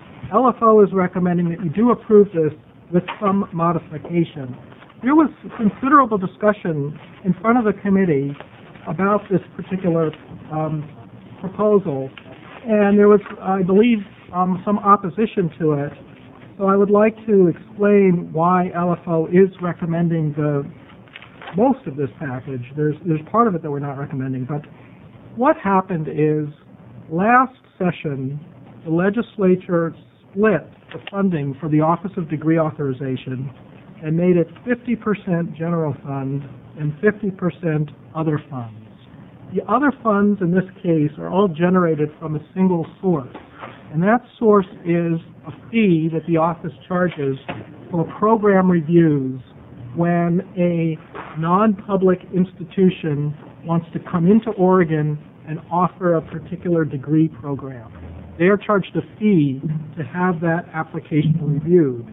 LFO is recommending that you do approve this with some modification. There was considerable discussion in front of the committee about this particular proposal, and there was, I believe, some opposition to it. So I would like to explain why LFO is recommending most of this package. There's part of it that we're not recommending, but what happened is last session the legislature split the funding for the Office of Degree Authorization and made it 50% general fund and 50% other funds. The other funds in this case are all generated from a single source, and that source is a fee that the office charges for program reviews when a non-public institution wants to come into Oregon and offer a particular degree program. They are charged a fee to have that application reviewed.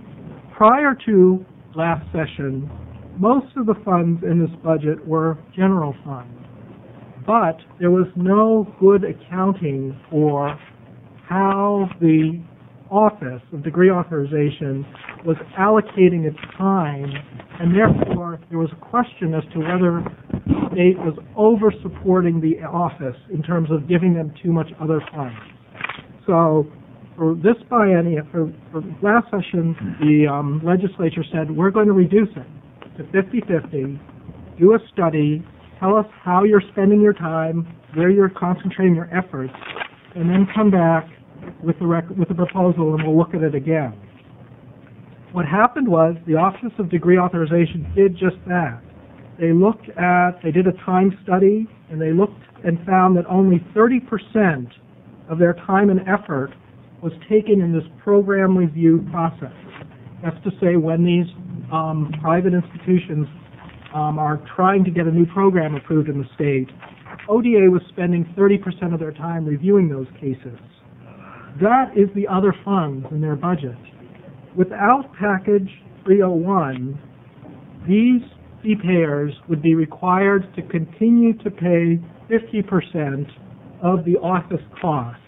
Prior to last session, most of the funds in this budget were general funds, but there was no good accounting for how the Office of Degree Authorization was allocating its time, and therefore there was a question as to whether the state was over-supporting the office in terms of giving them too much other funds. So for this biennium, for last session, the legislature said, we're going to reduce it to 50-50, do a study, tell us how you're spending your time, where you're concentrating your efforts, and then come back with the proposal and we'll look at it again. What happened was the Office of Degree Authorization did just that. They did a time study, and they looked and found that only 30% of their time and effort was taken in this program review process. That's to say, when these private institutions are trying to get a new program approved in the state, ODA was spending 30% of their time reviewing those cases. That is the other funds in their budget. Without Package 301, these fee payers would be required to continue to pay 50% of the office costs.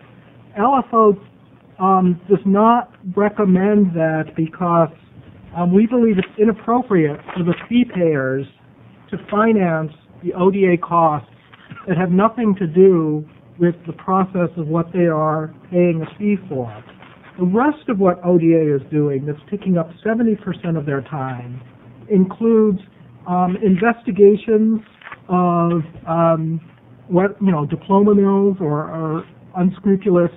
LFO does not recommend that because we believe it's inappropriate for the fee payers to finance the ODA costs that have nothing to do with the process of what they are paying a fee for. The rest of what ODA is doing, that's taking up 70% of their time, includes investigations of diploma mills or unscrupulous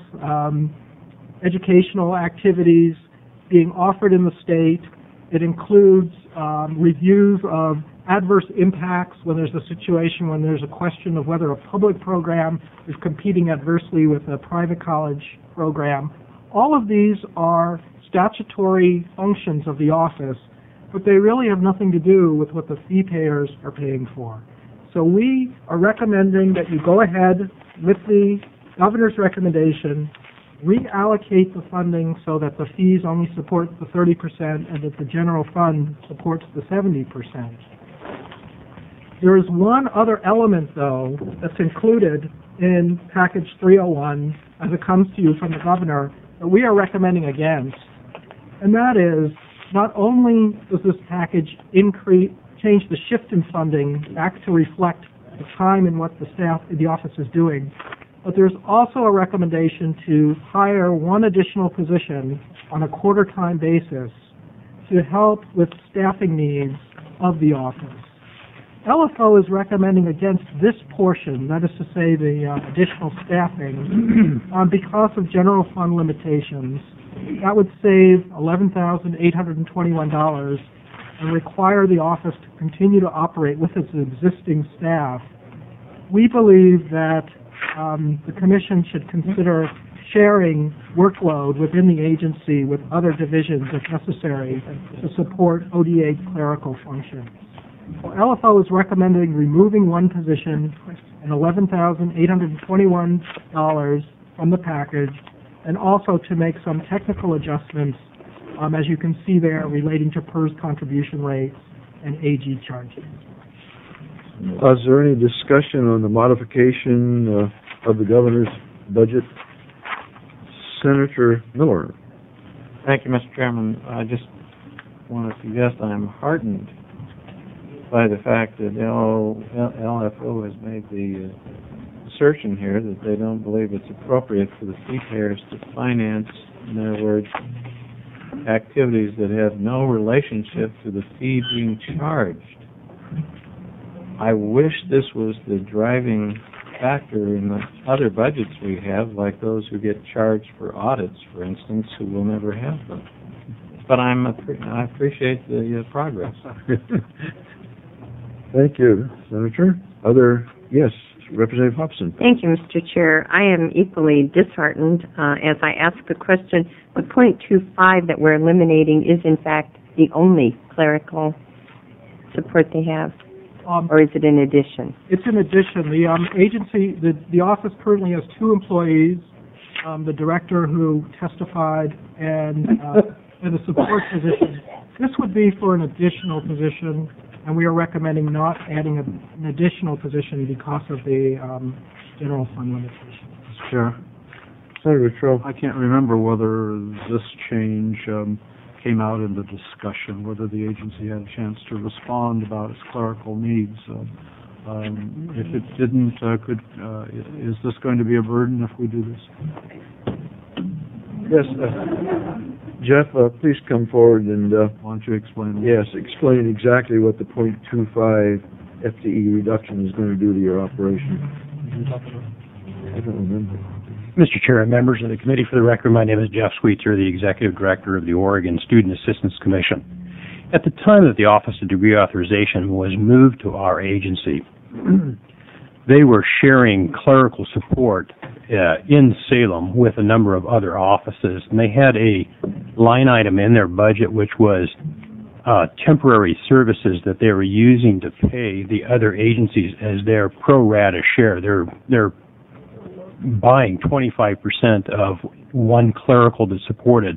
educational activities being offered in the state. It includes reviews of adverse impacts when there's a situation when there's a question of whether a public program is competing adversely with a private college program. All of these are statutory functions of the office, but they really have nothing to do with what the fee payers are paying for. So we are recommending that you go ahead with the governor's recommendation, reallocate the funding so that the fees only support the 30% and that the general fund supports the 70%. There is one other element, though, that's included in Package 301 as it comes to you from the governor that we are recommending against, and that is not only does this package change the shift in funding back to reflect the time and what the staff in the office is doing, but there's also a recommendation to hire one additional position on a quarter-time basis to help with staffing needs of the office. LFO is recommending against this portion, that is to say the additional staffing, because of general fund limitations. That would save $11,821 and require the office to continue to operate with its existing staff. We believe that the Commission should consider sharing workload within the agency with other divisions if necessary to support ODA clerical functions. LFO is recommending removing one position and $11,821 from the package and also to make some technical adjustments, as you can see there, relating to PERS contribution rates and AG charges. Is there any discussion on the modification of the governor's budget? Senator Miller. Thank you, Mr. Chairman. I just want to suggest I'm heartened by the fact that LFO has made the assertion here that they don't believe it's appropriate for the fee payers to finance, in other words, activities that have no relationship to the fee being charged. I wish this was the driving factor in the other budgets we have, like those who get charged for audits, for instance, who will never have them. But I appreciate the progress. Thank you, Senator. Yes, Representative Hobson. Thank you, Mr. Chair. I am equally disheartened as I ask the question. The .25 that we're eliminating is, in fact, the only clerical support they have, or is it in addition? It's in addition. The agency, the office currently has 2 employees, the director who testified, and a support position. This would be for an additional position, and we are recommending not adding an additional position because of the general fund limitation. Mr. Chair, Senator Trout. I can't remember whether this change came out in the discussion, whether the agency had a chance to respond about its clerical needs. If it didn't, is this going to be a burden if we do this? Yes, Jeff, please come forward and Why don't you explain? yes, explain exactly what the .25 FTE reduction is going to do to your operation. I don't remember. Mr. Chair and members of the committee, for the record, my name is Jeff Sweetser, the Executive Director of the Oregon Student Assistance Commission. At the time that the Office of Degree Authorization was moved to our agency, they were sharing clerical support in Salem with a number of other offices, and they had a line item in their budget which was temporary services that they were using to pay the other agencies as their pro rata share. They're buying 25% of one clerical that supported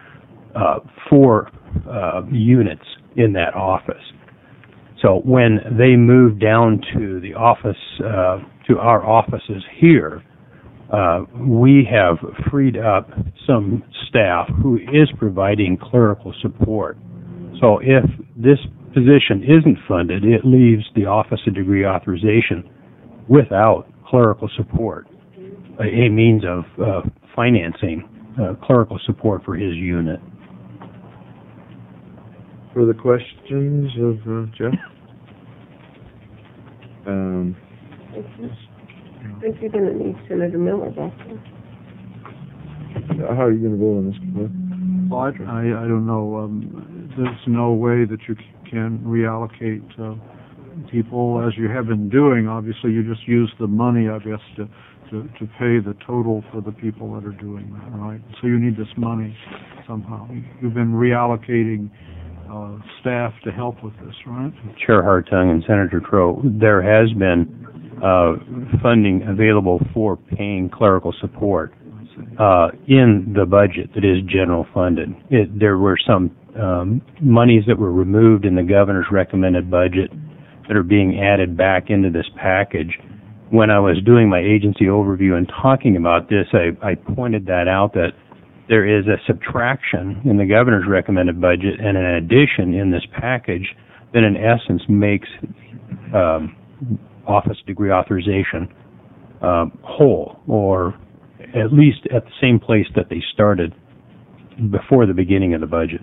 4 units in that office. So when they moved down to the office, to our offices here, we have freed up some staff who is providing clerical support. So if this position isn't funded, it leaves the Office of Degree Authorization without clerical support, a means of financing clerical support for his unit. Further questions of Jeff? I think you're going to need Senator Miller back there. How are you going to vote on this, Cliff? Well, I don't know. There's no way that you can reallocate people as you have been doing. Obviously, you just use the money, I guess, to pay the total for the people that are doing that, right? So you need this money somehow. You've been reallocating staff to help with this, right? Chair Hartung and Senator Crow, there has been funding available for paying clerical support in the budget that is general funded. There were some monies that were removed in the governor's recommended budget that are being added back into this package. When I was doing my agency overview and talking about this, I pointed that out, that there is a subtraction in the governor's recommended budget and an addition in this package that in essence makes Office Degree Authorization whole, or at least at the same place that they started before the beginning of the budget.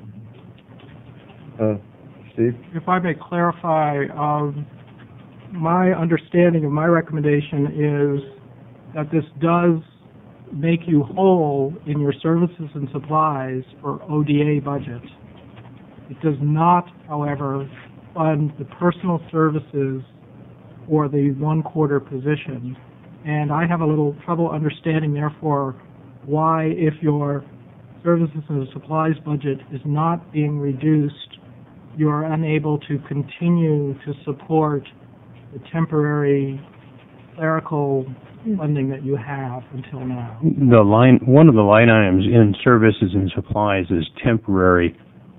Steve? If I may clarify, my understanding of my recommendation is that this does make you whole in your services and supplies for ODA budget. It does not, however, fund the personal services or the 1/4 position. And I have a little trouble understanding, therefore, why, if your services and supplies budget is not being reduced, you are unable to continue to support the temporary clerical funding that you have until now. One of the line items in services and supplies is temporary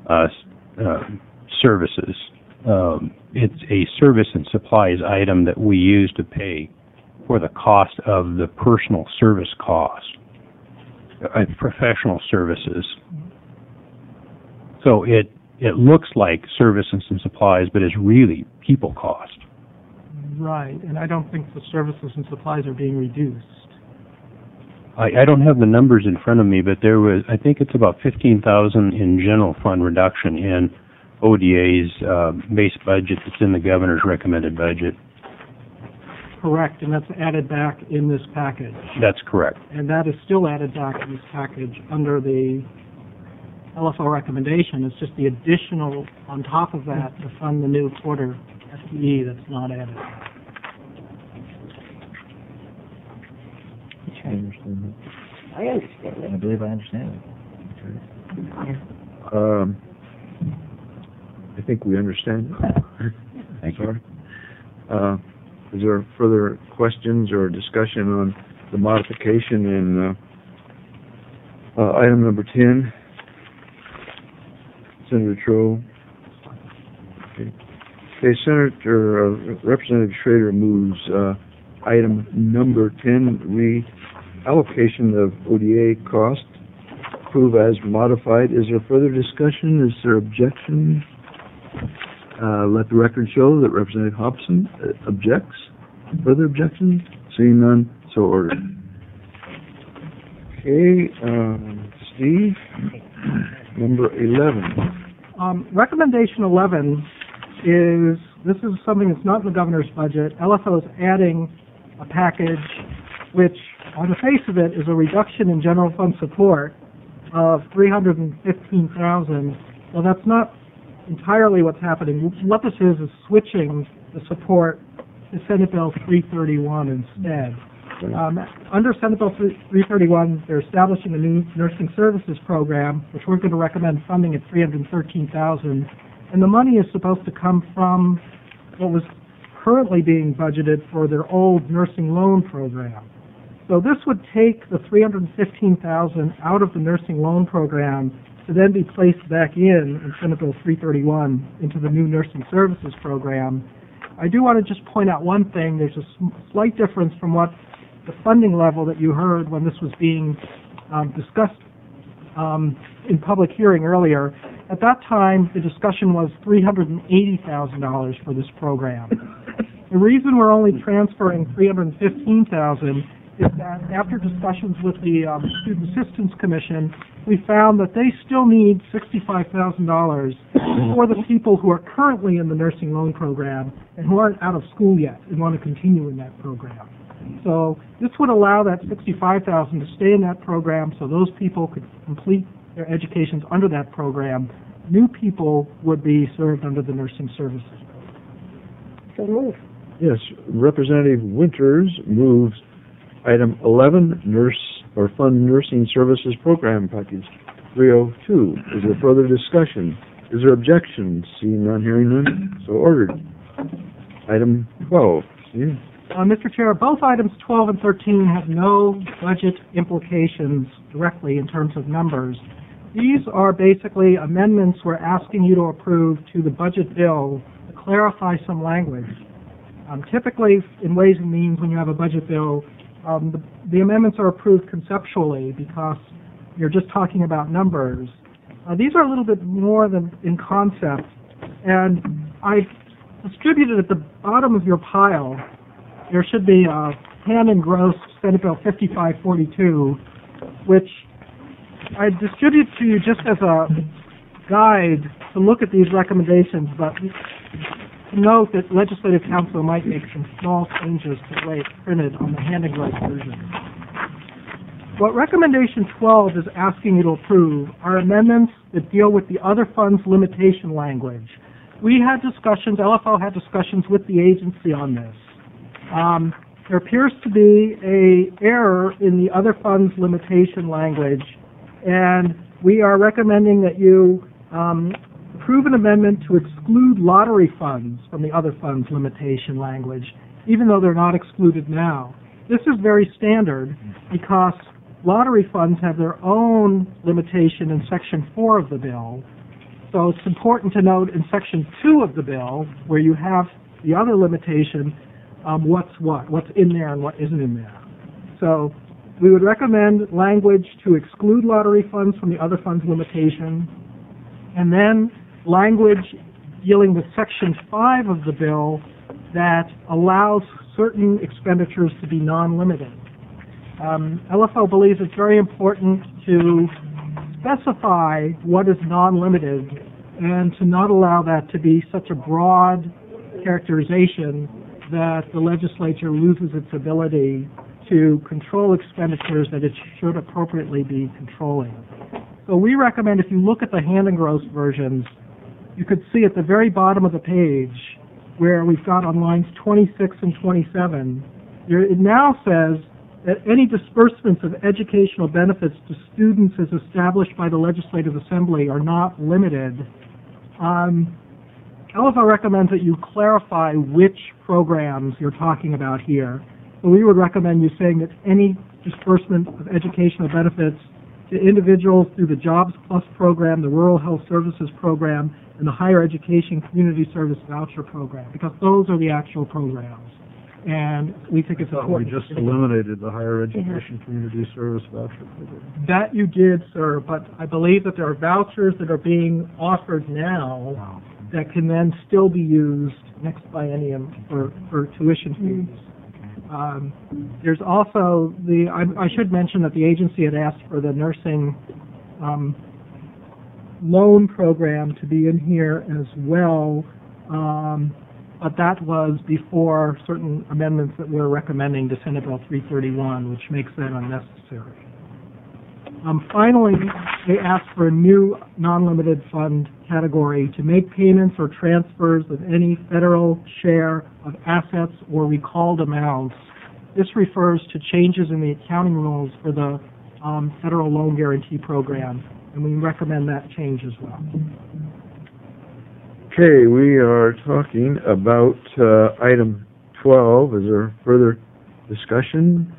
services. It's a service and supplies item that we use to pay for the cost of the personal service cost, professional services. So it looks like services and supplies, but it's really people cost. Right, and I don't think the services and supplies are being reduced. I don't have the numbers in front of me, but I think it's about 15,000 in general fund reduction in ODA's base budget that's in the governor's recommended budget. Correct, and that's added back in this package. That's correct. And that is still added back in this package under the LFO recommendation. It's just the additional on top of that to fund the new quarter FTE that's not added. I understand that. I understand I it. believe I understand it. I think we understand. Thank you. Sorry. Is there further questions or discussion on the modification in item number 10? Senator Troe. Okay, Representative Schrader moves item number 10, reallocation of ODA cost, approve as modified. Is there further discussion? Is there objection? Let the record show that Representative Hobson objects. Further objections? Seeing none, so ordered. Okay, Steve, number 11. Recommendation 11 this is something that's not in the governor's budget. LFO is adding a package which, on the face of it, is a reduction in general fund support of $315,000. Well, that's not entirely what's happening. What this is switching the support to Senate Bill 331 instead. Under Senate Bill 331, they're establishing a new nursing services program, which we're going to recommend funding at $313,000, and the money is supposed to come from what was currently being budgeted for their old nursing loan program. So this would take the $315,000 out of the nursing loan program to then be placed back in Senate Bill 331 into the new nursing services program. I do want to just point out one thing. There's a slight difference from what the funding level that you heard when this was being discussed in public hearing earlier. At that time, the discussion was $380,000 for this program. The reason we're only transferring $315,000 is that after discussions with the Student Assistance Commission, we found that they still need $65,000 for the people who are currently in the nursing loan program and who aren't out of school yet and want to continue in that program. So this would allow that $65,000 to stay in that program so those people could complete their educations under that program. New people would be served under the nursing services program. So move. Yes, Representative Winters moves item 11, Fund Nursing Services Program Package 302. Is there further discussion? Is there objection? Seeing none, hearing none, so ordered. Item 12. Steve? Mr. Chair, both items 12 and 13 have no budget implications directly in terms of numbers. These are basically amendments we're asking you to approve to the budget bill to clarify some language. Typically, in Ways and Means, when you have a budget bill, the amendments are approved conceptually because you're just talking about numbers. These are a little bit more than in concept, and I distributed at the bottom of your pile. There should be a hand-engrossed Senate Bill 5542, which I distribute to you just as a guide to look at these recommendations, but to note that Legislative Council might make some small changes to the way it's printed on the hand-engrossed version. What Recommendation 12 is asking you to approve are amendments that deal with the other funds limitation language. We had discussions, LFO had discussions with the agency on this. There appears to be an error in the other funds limitation language, and we are recommending that you approve an amendment to exclude lottery funds from the other funds limitation language, even though they're not excluded now. this is very standard because lottery funds have their own limitation in Section 4 of the bill. So it's important to note in Section 2 of the bill, where you have the other limitation, what's in there and what isn't in there. So we would recommend language to exclude lottery funds from the other funds limitation, and then language dealing with Section 5 of the bill that allows certain expenditures to be non-limited. LFO believes it's very important to specify what is non-limited and to not allow that to be such a broad characterization that the legislature loses its ability to control expenditures that it should appropriately be controlling. So we recommend, if you look at the hand-engrossed versions, you could see at the very bottom of the page where we've got on lines 26 and 27, it now says that any disbursements of educational benefits to students as established by the Legislative Assembly are not limited. LFO recommends that you clarify which programs you're talking about here. So we would recommend you saying that any disbursement of educational benefits to individuals through the Jobs Plus program, the Rural Health Services program, and the Higher Education Community Service Voucher program, because those are the actual programs. And we think it's important. We just eliminated the Higher Education Community Service Voucher program. That you did, sir, but I believe that there are vouchers that are being offered now that can then still be used next biennium for tuition fees. There's also I should mention that the agency had asked for the nursing loan program to be in here as well, but that was before certain amendments that we're recommending to Senate Bill 331, which makes that unnecessary. Finally, they asked for a new non-limited fund category to make payments or transfers of any federal share of assets or recalled amounts. This refers to changes in the accounting rules for the Federal Loan Guarantee Program, and we recommend that change as well. Okay, we are talking about item 12. Is there further discussion?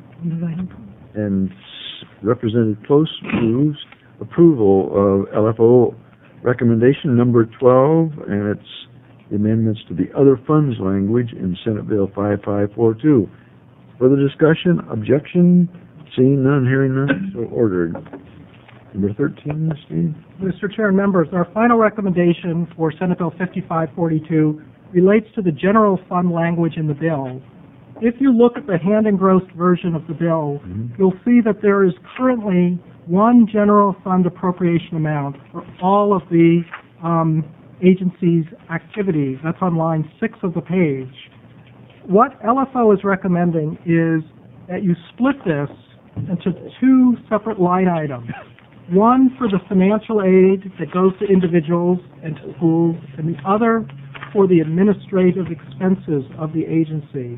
And Representative Close moves approval of LFO recommendation number 12, and it's the amendments to the other funds language in Senate Bill 5542. Further discussion? Objection? Seeing none, hearing none, so ordered. Number 13, Steve. Mr. Chair and members, our final recommendation for Senate Bill 5542 relates to the general fund language in the bill. If you look at the hand-engrossed version of the bill, you'll see that there is currently one general fund appropriation amount for all of the agency's activities. That's on line 6 of the page. What LFO is recommending is that you split this into two separate line items. One for the financial aid that goes to individuals and to schools, and the other for the administrative expenses of the agency.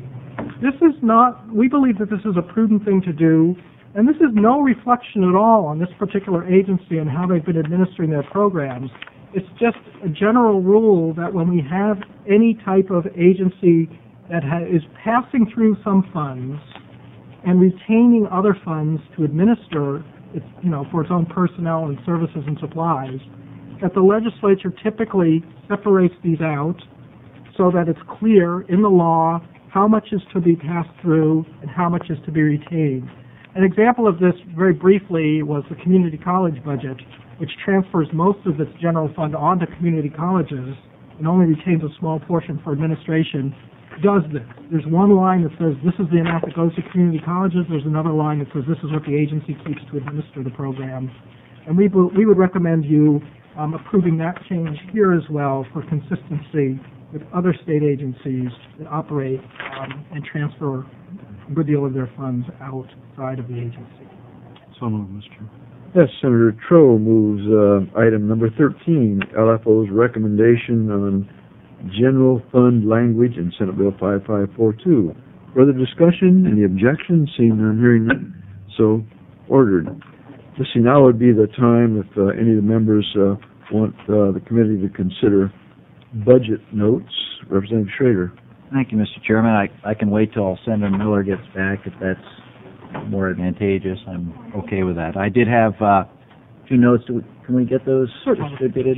We believe that this is a prudent thing to do, and this is no reflection at all on this particular agency and how they've been administering their programs. It's just a general rule that when we have any type of agency that is passing through some funds and retaining other funds to administer its, for its own personnel and services and supplies, that the legislature typically separates these out so that it's clear in the law how much is to be passed through and how much is to be retained. An example of this, very briefly, was the community college budget, which transfers most of its general fund onto community colleges and only retains a small portion for administration. Does this. There's one line that says this is the amount that goes to community colleges. There's another line that says this is what the agency keeps to administer the program. And we would recommend you approving that change here as well for consistency with other state agencies that operate and transfer a good deal of their funds outside of the agency. So moved, Mr. Yes, Senator Troe moves item number 13, LFO's recommendation on general fund language in Senate Bill 5542. Further discussion? Any objections? Seeing none, hearing none, so ordered. Let's see, now would be the time if any of the members want the committee to consider budget notes. Representative Schrader. Thank you, Mr. Chairman. I can wait till Senator Miller gets back if that's more advantageous. I'm okay with that. I did have 2 notes. Can we get those distributed?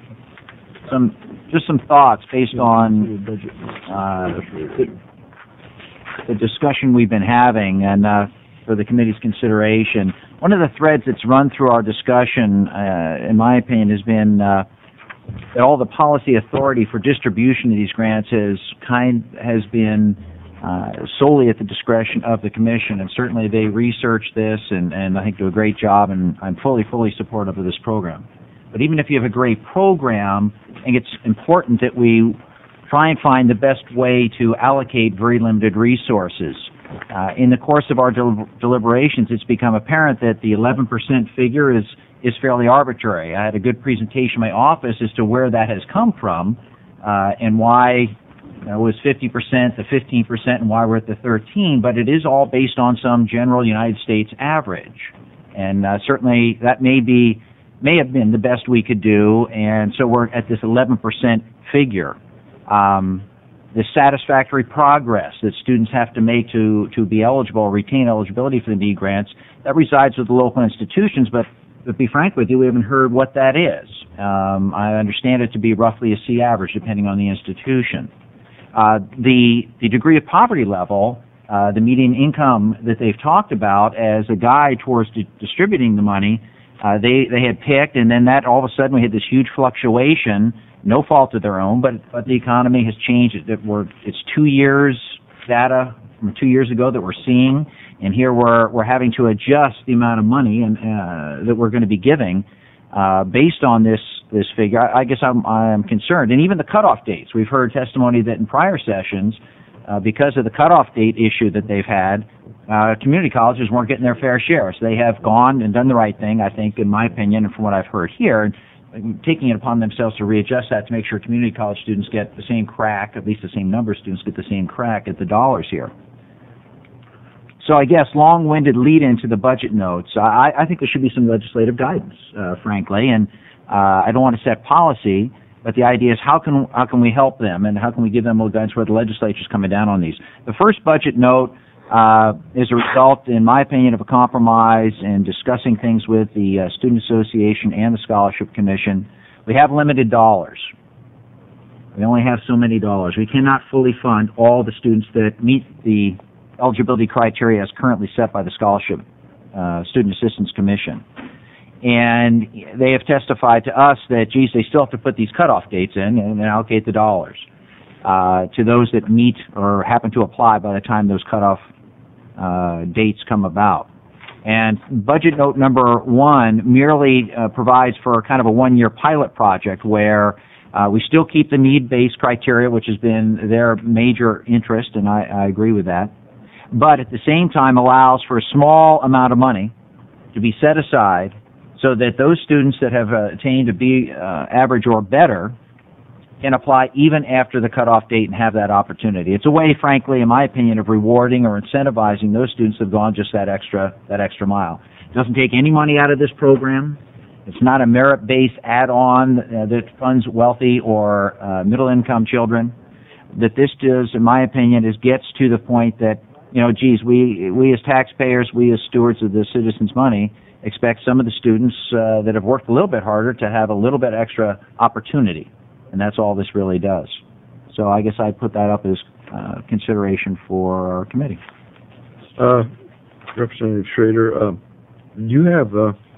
Just some thoughts based on the discussion we've been having and for the committee's consideration. One of the threads that's run through our discussion, in my opinion, has been that all the policy authority for distribution of these grants has been solely at the discretion of the Commission, and certainly they research this and I think do a great job, and I'm fully supportive of this program. But even if you have a great program, I think it's important that we try and find the best way to allocate very limited resources. In the course of our deliberations, it's become apparent that the 11% figure is fairly arbitrary. I had a good presentation in my office as to where that has come from and why it was 50% to 15% and why we're at the 13%, but it is all based on some general United States average. And certainly that may have been the best we could do, and so we're at this 11% figure. The satisfactory progress that students have to make to be eligible or retain eligibility for the NEED grants, that resides with the local institutions, but to be frank with you, we haven't heard what that is. I understand it to be roughly a C average, depending on the institution. The degree of poverty level, the median income that they've talked about as a guide towards distributing the money, they had picked, and then that all of a sudden we had this huge fluctuation, no fault of their own, but the economy has changed. It's 2 years data from 2 years ago that we're seeing, and here we're having to adjust the amount of money that we're going to be giving based on this figure. I guess I'm concerned, and even the cutoff dates. We've heard testimony that in prior sessions, because of the cutoff date issue that they've had, community colleges weren't getting their fair share. So they have gone and done the right thing, I think, in my opinion, and from what I've heard here, taking it upon themselves to readjust that to make sure community college students get the same crack, at least the same number of students get the same crack at the dollars here. So I guess long-winded lead into the budget notes. I think there should be some legislative guidance, frankly, and I don't want to set policy, but the idea is how can we help them and how can we give them a little guidance where the legislature's coming down on these. The first budget note is a result, in my opinion, of a compromise in discussing things with the Student Association and the Scholarship Commission. We have limited dollars. We only have so many dollars. We cannot fully fund all the students that meet the eligibility criteria as currently set by the Scholarship Student Assistance Commission. And they have testified to us that, geez, they still have to put these cutoff dates in and allocate the dollars to those that meet or happen to apply by the time those cutoff dates come about. And budget note number 1 merely provides for kind of a 1-year pilot project where we still keep the need-based criteria, which has been their major interest, and I agree with that, but at the same time allows for a small amount of money to be set aside so that those students that have attained a B average or better can apply even after the cutoff date and have that opportunity. It's a way, frankly, in my opinion, of rewarding or incentivizing those students that have gone just that extra mile. It doesn't take any money out of this program. It's not a merit-based add-on that funds wealthy or middle-income children. That this does, in my opinion, gets to the point that, geez, we as taxpayers, we as stewards of the citizens' money, expect some of the students that have worked a little bit harder to have a little bit extra opportunity. And that's all this really does. So I guess I'd put that up as consideration for our committee. Representative Schrader, do you have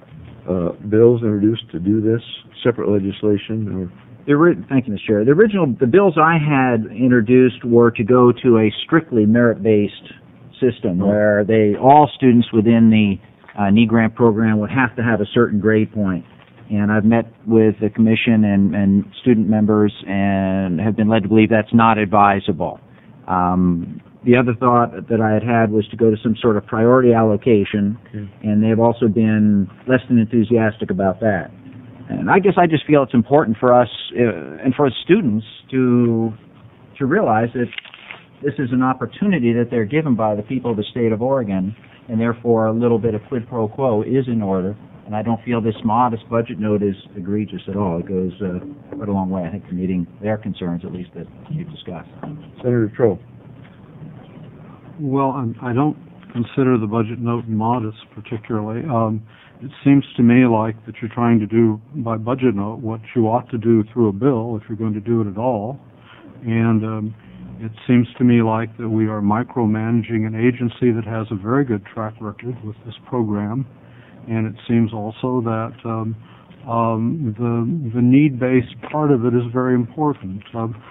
bills introduced to do this, separate legislation? Thank you, Mr. Chair. The bills I had introduced were to go to a strictly merit-based system where all students within the NEED grant program would have to have a certain grade point. And I've met with the commission and student members and have been led to believe that's not advisable. The other thought that I had was to go to some sort of priority allocation, and they've also been less than enthusiastic about that. And I guess I just feel it's important for us and for students to realize that this is an opportunity that they're given by the people of the state of Oregon, and therefore a little bit of quid pro quo is in order. And I don't feel this modest budget note is egregious at all. It goes quite a long way, I think, to meeting their concerns, at least that you've discussed. Senator Troll. Well, I don't consider the budget note modest particularly. It seems to me like that you're trying to do by budget note what you ought to do through a bill if you're going to do it at all. And it seems to me like that we are micromanaging an agency that has a very good track record with this program. And it seems also that the need-based part of it is very important.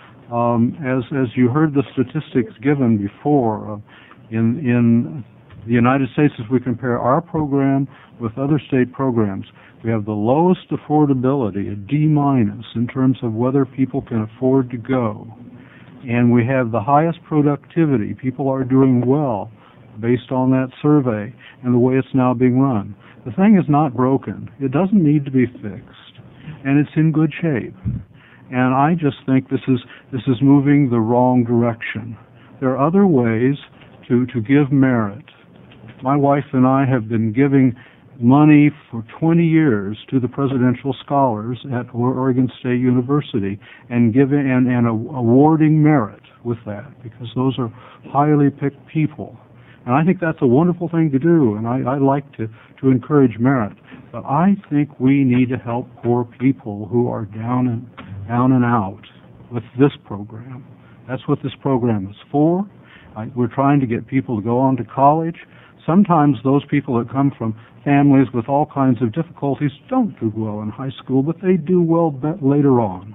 As you heard the statistics given before, in the United States, as we compare our program with other state programs, we have the lowest affordability, a D- in terms of whether people can afford to go. And we have the highest productivity. People are doing well based on that survey and the way it's now being run. The thing is not broken. It doesn't need to be fixed. And it's in good shape. And I just think this is moving the wrong direction. There are other ways to give merit. My wife and I have been giving money for 20 years to the presidential scholars at Oregon State University and awarding merit with that, because those are highly picked people. And I think that's a wonderful thing to do, and I like to encourage merit. But I think we need to help poor people who are down and out with this program. That's what this program is for. We're trying to get people to go on to college. Sometimes those people that come from families with all kinds of difficulties don't do well in high school, but they do well later on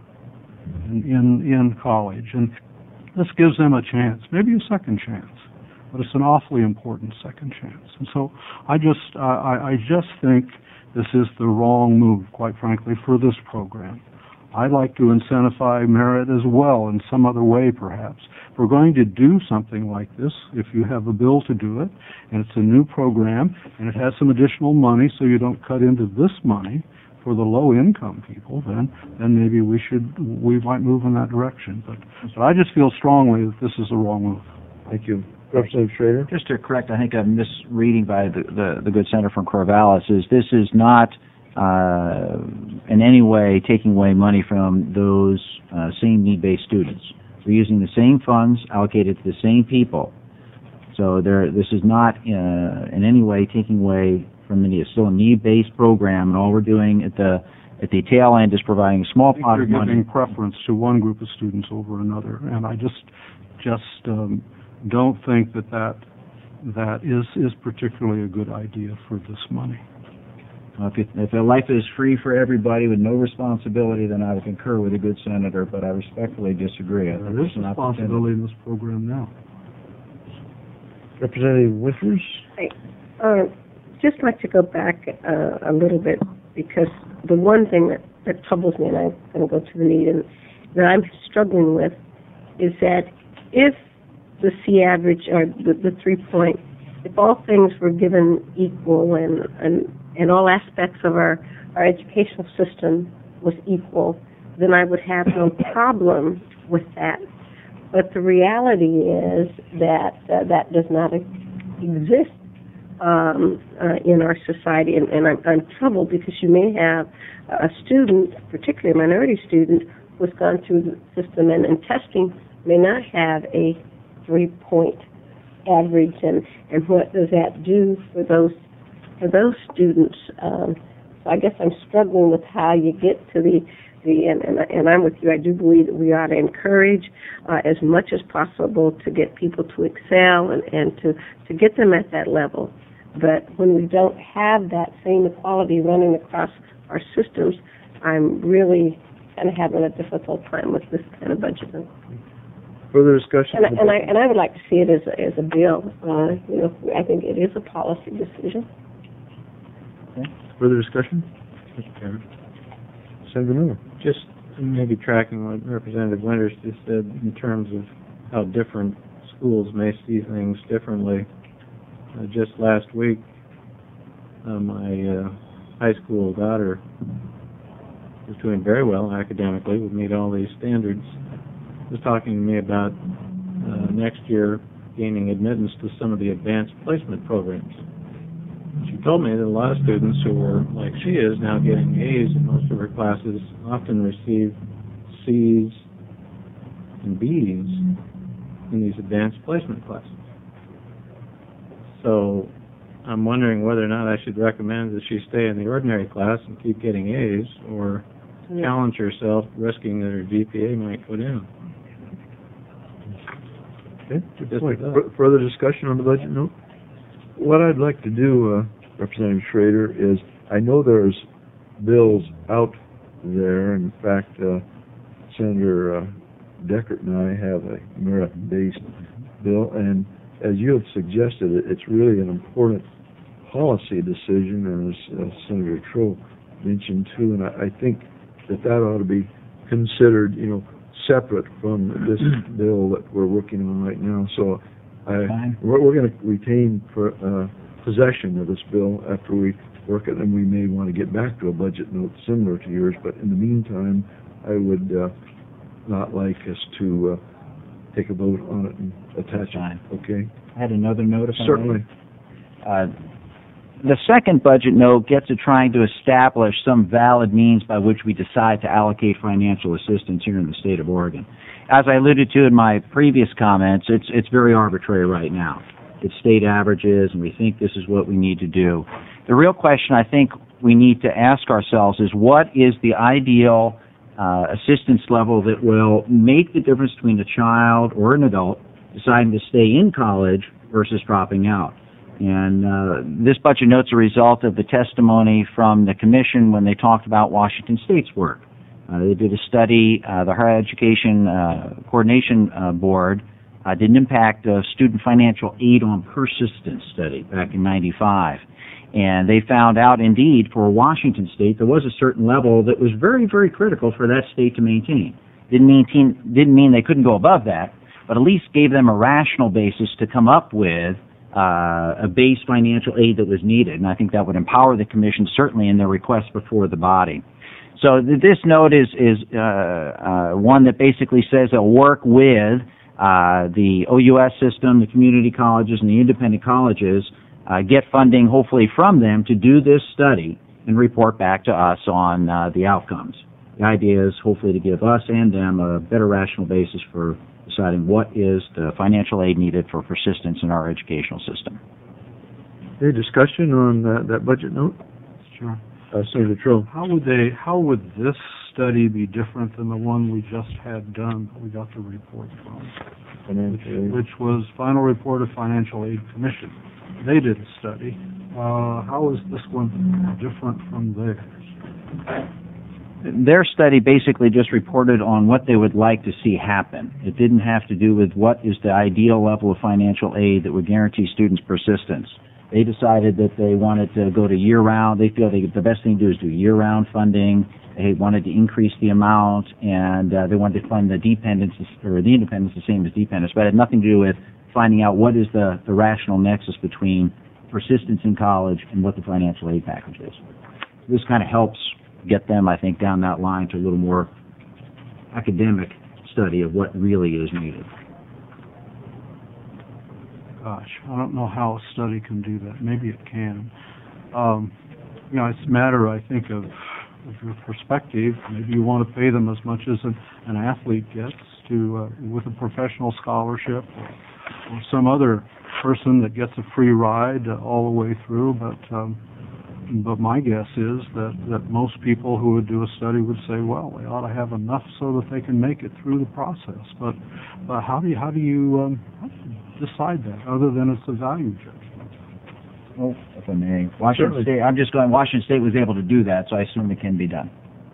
in college. And this gives them a chance, maybe a second chance. But it's an awfully important second chance. And so I just think this is the wrong move, quite frankly, for this program. I'd like to incentivize merit as well in some other way, perhaps. If we're going to do something like this, if you have a bill to do it, and it's a new program, and it has some additional money so you don't cut into this money for the low-income people, then maybe we might move in that direction. But I just feel strongly that this is the wrong move. Thank you. Representative Schrader? Just to correct, I think a misreading by the good senator from Corvallis is this is not in any way taking away money from those same need-based students. We're using the same funds allocated to the same people. So this is not in any way taking away from any. It's still a need-based program, and all we're doing at the tail end is providing a small pot of money. You're giving preference to one group of students over another, and I just don't think that is particularly a good idea for this money. If a life is free for everybody with no responsibility, then I would concur with the good senator, but I respectfully disagree. There is responsibility in this program now. Representative Winters? I'd just like to go back a little bit, because the one thing that troubles me, and I'm going to go to the meeting, that I'm struggling with, is that if the C average, or the 3 point, if all things were given equal and all aspects of our educational system was equal, then I would have no problem with that. But the reality is that that does not exist in our society, and I'm troubled because you may have a student, particularly a minority student, who's gone through the system and testing may not have a 3 point average, and what does that do for those students? So I guess I'm struggling with how you get to and I'm with you. I do believe that we ought to encourage as much as possible to get people to excel and to get them at that level. But when we don't have that same equality running across our systems, I'm really kind of having a difficult time with this kind of budgeting. Further discussion? And I would like to see it as a bill. I think it is a policy decision. Okay. Further discussion? Mr. Chairman. Senator Miller. Just maybe tracking what Representative Winters just said in terms of how different schools may see things differently. Just last week, my high school daughter was doing very well academically, would meet all these standards, was talking to me about next year gaining admittance to some of the advanced placement programs. she told me that a lot of students who were, like she is, now getting A's in most of her classes, often receive C's and B's in these advanced placement classes. So I'm wondering whether or not I should recommend that she stay in the ordinary class and keep getting A's, or challenge herself, risking that her GPA might go down. Okay, good point. Further discussion on the budget note? What I'd like to do, Representative Schrader, is I know there's bills out there. In fact, Senator Deckert and I have a merit-based bill, and as you have suggested, it's really an important policy decision, and as Senator Troe mentioned too, and I think that ought to be considered, separate from this bill that we're working on right now. So we're going to retain possession of this bill after we work it, and we may want to get back to a budget note similar to yours, but in the meantime, I would not like us to take a vote on it and attach it. Okay? I had another note. Certainly. The second budget note gets at trying to establish some valid means by which we decide to allocate financial assistance here in the state of Oregon. As I alluded to in my previous comments, it's very arbitrary right now. It's state averages, and we think this is what we need to do. The real question I think we need to ask ourselves is, what is the ideal assistance level that will make the difference between a child or an adult deciding to stay in college versus dropping out? And this budget note's a result of the testimony from the commission when they talked about Washington State's work. They did a study, the Higher Education Coordination Board did an impact of student financial aid on persistence study back in '95. And they found out, indeed, for Washington State, there was a certain level that was very, very critical for that state to maintain. Didn't mean they couldn't go above that, but at least gave them a rational basis to come up with a base financial aid that was needed, and I think that would empower the Commission certainly in their request before the body. So this note is one that basically says it'll work with the OUS system, the community colleges, and the independent colleges, get funding hopefully from them to do this study and report back to us on the outcomes. The idea is hopefully to give us and them a better rational basis for deciding what is the financial aid needed for persistence in our educational system. Any discussion on that budget note? Sure. Senator Troe. How would this study be different than the one we just had done, we got the report from, which was Final Report of Financial Aid Commission? They did a study. How is this one different from theirs? Their study basically just reported on what they would like to see happen. It didn't have to do with what is the ideal level of financial aid that would guarantee students persistence. They decided that they wanted to go to year-round. They feel the best thing to do is do year-round funding. They wanted to increase the amount, and they wanted to fund the dependents or the independents the same as dependents, but it had nothing to do with finding out what is the rational nexus between persistence in college and what the financial aid package is. This kind of helps get them, I think, down that line to a little more academic study of what really is needed. Gosh, I don't know how a study can do that. Maybe it can. It's a matter, I think, of your perspective. Maybe you want to pay them as much as an athlete gets with a professional scholarship, or some other person that gets a free ride all the way through. But my guess is that most people who would do a study would say, well, they ought to have enough so that they can make it through the process. But how do you decide that other than it's a value judgment? Well, if I may, Washington State. I'm just going. Washington State was able to do that, so I assume it can be done.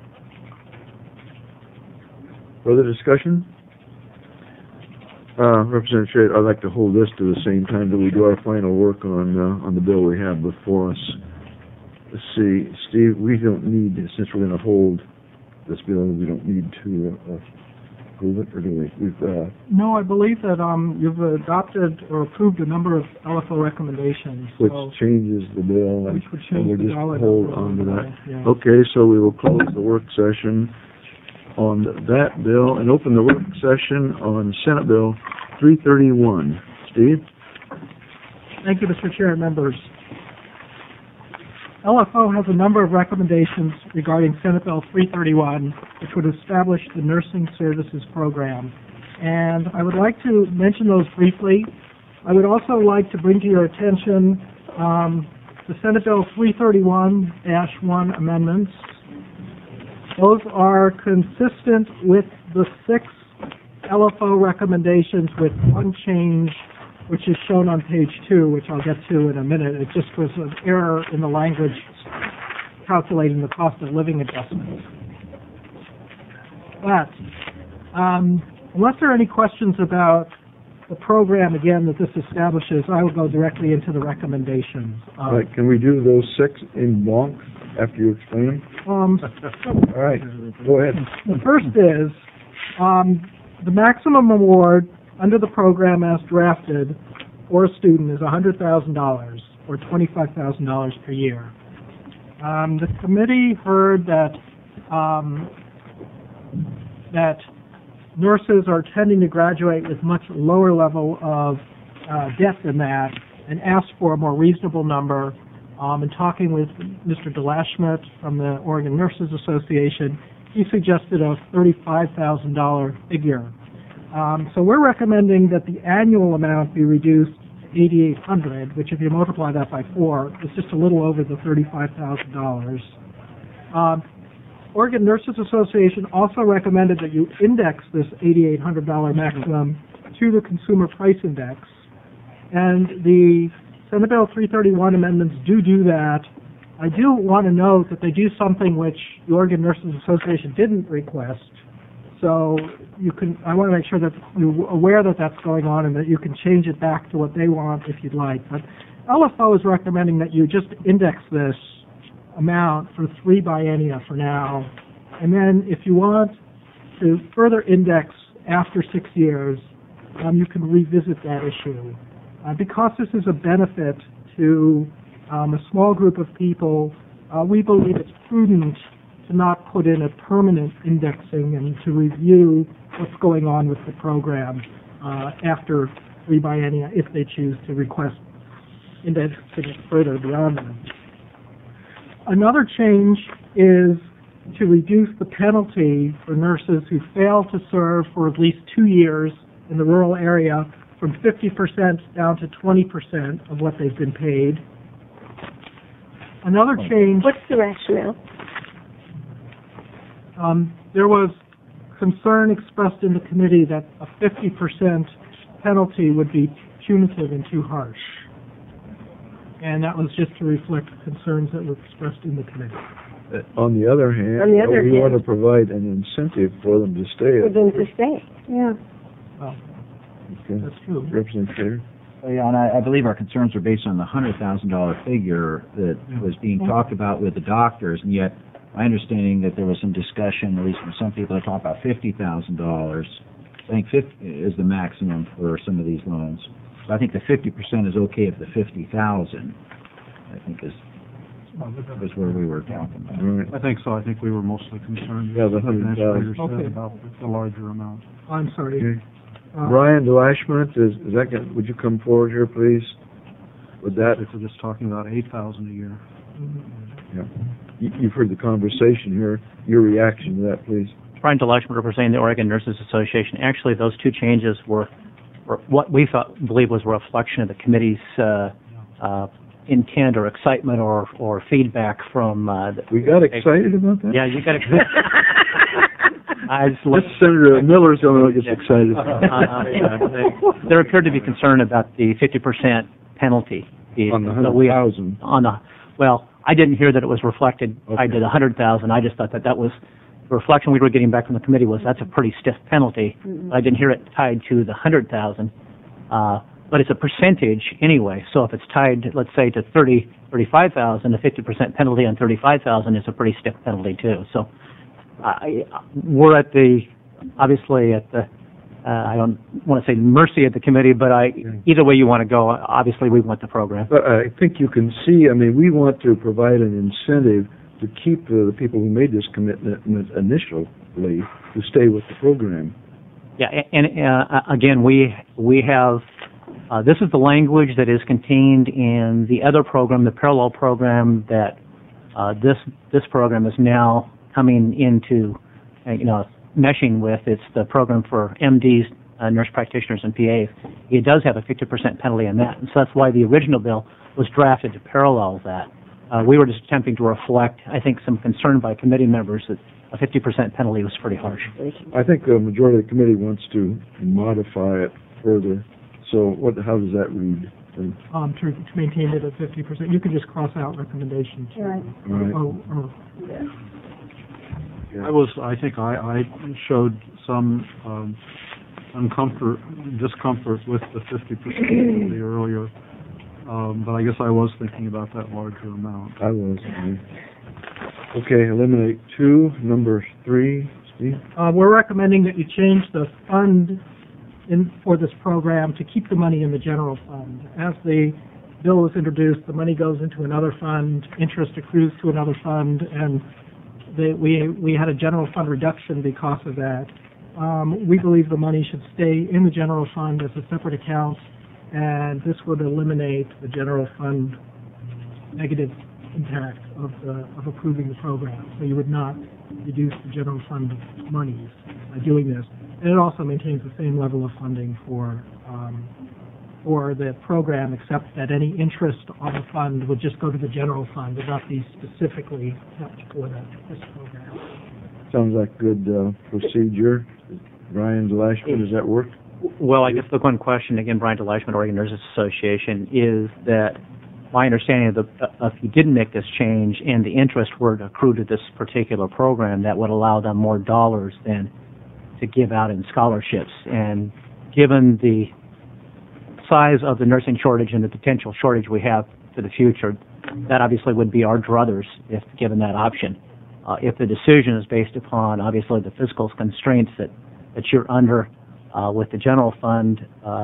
Further discussion? Representative Schrader, I'd like to hold this to the same time that we do our final work on the bill we have before us. Let's see, Steve, we don't need, since we're going to hold this bill, we don't need to approve it, or do we? No, I believe that you've adopted or approved a number of LFO recommendations. Which changes the bill, which would change we'll the just dollar hold number on to that. Yeah. Okay, so we will close the work session on that bill and open the work session on Senate Bill 331. Steve? Thank you, Mr. Chair and members. LFO has a number of recommendations regarding Senate Bill 331, which would establish the Nursing Services Program. And I would like to mention those briefly. I would also like to bring to your attention the Senate Bill 331-1 amendments. Those are consistent with the 6 LFO recommendations with one change, which is shown on page 2, which I'll get to in a minute. It just was an error in the language calculating the cost of living adjustments. But unless there are any questions about the program, again, that this establishes, I will go directly into the recommendations. All right, can we do those 6 in blanc after you explain them? All right, go ahead. The first is the maximum award under the program as drafted for a student is $100,000 or $25,000 per year. The committee heard that that nurses are tending to graduate with much lower level of debt than that, and asked for a more reasonable number. In talking with Mr. DeLashmutt from the Oregon Nurses Association, he suggested a $35,000 figure. So we're recommending that the annual amount be reduced to $8,800, which if you multiply that by 4, is just a little over the $35,000. Oregon Nurses Association also recommended that you index this $8,800 maximum to the Consumer Price Index. And the Senate Bill 331 amendments do that. I do want to note that they do something which the Oregon Nurses Association didn't request. So I want to make sure that you're aware that that's going on and that you can change it back to what they want if you'd like. But LFO is recommending that you just index this amount for 3 biennia for now. And then if you want to further index after 6 years, you can revisit that issue. Because this is a benefit to a small group of people, we believe it's prudent to not put in a permanent indexing and to review what's going on with the program after 3 biennia if they choose to request indexing it further beyond that. Another change is to reduce the penalty for nurses who fail to serve for at least 2 years in the rural area from 50% down to 20% of what they've been paid. Another change... What's the rationale? There was concern expressed in the committee that a 50% penalty would be punitive and too harsh. And that was just to reflect concerns that were expressed in the committee. On the other hand, we want to provide an incentive for them to stay. For them to stay, yeah. Well, okay. That's true. Representative. Yeah, and I believe our concerns are based on the $100,000 figure that was being talked about with the doctors, and yet my understanding that there was some discussion, at least from some people, that talk about $50,000. I think 50 is the maximum for some of these loans. So I think the 50% is okay if the 50,000, I think, is where we were talking about. Right. I think so. I think we were mostly concerned. Yeah, the 100,000. Okay. About the larger amount. I'm sorry. Okay. Brian DeLashmutt, would you come forward here, please? With that, If we're just talking about $8,000 a year. yeah. You've heard the conversation here. Your reaction to that, please. Brian DeLashmutt representing the Oregon Nurses Association. Actually, those 2 changes were what we believe was a reflection of the committee's intent or excitement or feedback from... we got excited about that? Yeah, you got excited. Senator Miller's the one who gets excited. There appeared to be concern about the 50% penalty. On the 100,000. Well, I didn't hear that it was reflected. I did 100,000. I just thought that was the reflection we were getting back from the committee was that's a pretty stiff penalty. I didn't hear it tied to the 100,000. But it's a percentage anyway. So if it's tied, let's say, to 35,000, a 50% penalty on 35,000 is a pretty stiff penalty too. So we're obviously at the I don't want to say mercy of the committee, but either way you want to go, obviously we want the program. But I think you can see, we want to provide an incentive to keep the people who made this commitment initially to stay with the program. Yeah, and again, we have, this is the language that is contained in the other program, the parallel program that This program is now coming into, meshing with, it's the program for MDs, nurse practitioners, and PAs. It does have a 50% penalty on that, and so that's why the original bill was drafted to parallel that. We were just attempting to reflect, I think, some concern by committee members that a 50% penalty was pretty harsh. I think the majority of the committee wants to modify it further. So how does that read? To maintain it at 50%. You can just cross out recommendations. Right. All right. I think I showed some discomfort with the 50% the earlier, but I guess I was thinking about that larger amount. I was. Okay, eliminate 2. Number 3, Steve? We're recommending that you change the fund for this program to keep the money in the general fund. As the bill was introduced, the money goes into another fund, interest accrues to another fund, and we had a general fund reduction because of that. We believe the money should stay in the general fund as a separate account, and this would eliminate the general fund negative impact of approving the program. So you would not reduce the general fund monies by doing this. And it also maintains the same level of funding for the program, except that any interest on the fund would just go to the general fund and not be specifically kept for this program. Sounds like good procedure. Brian DeLashman, does that work? Well, I guess the one question, again, Brian DeLashman, Oregon Nurses Association, is that my understanding of if you didn't make this change and the interest were to accrue to this particular program, that would allow them more dollars than to give out in scholarships. And given the size of the nursing shortage and the potential shortage we have for the future, that obviously would be our druthers if given that option. If the decision is based upon, obviously, the fiscal constraints that you're under with the general fund,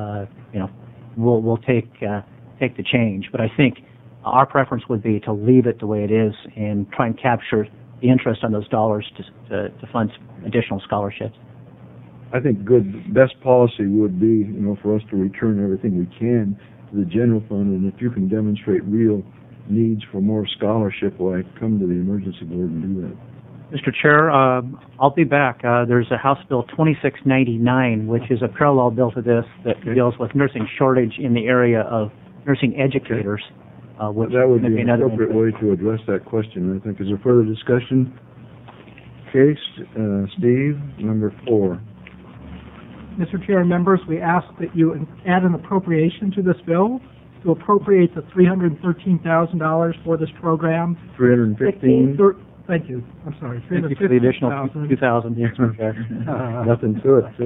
we'll take the change. But I think our preference would be to leave it the way it is and try and capture the interest on those dollars to fund additional scholarships. I think best policy would be, for us to return everything we can to the general fund, and if you can demonstrate real needs for more scholarship, why come to the emergency board and do that? Mr. Chair, I'll be back. There's a House Bill 2699, which is a parallel bill to this that deals with nursing shortage in the area of nursing educators. Which that would be an appropriate way to address that question, I think. Is there further discussion? Okay, Steve, number 4. Mr. Chair and members, we ask that you add an appropriation to this bill to appropriate the $313,000 for this program. 315. Thank you. I'm sorry. Thank you for the additional 2,000. Nothing to it.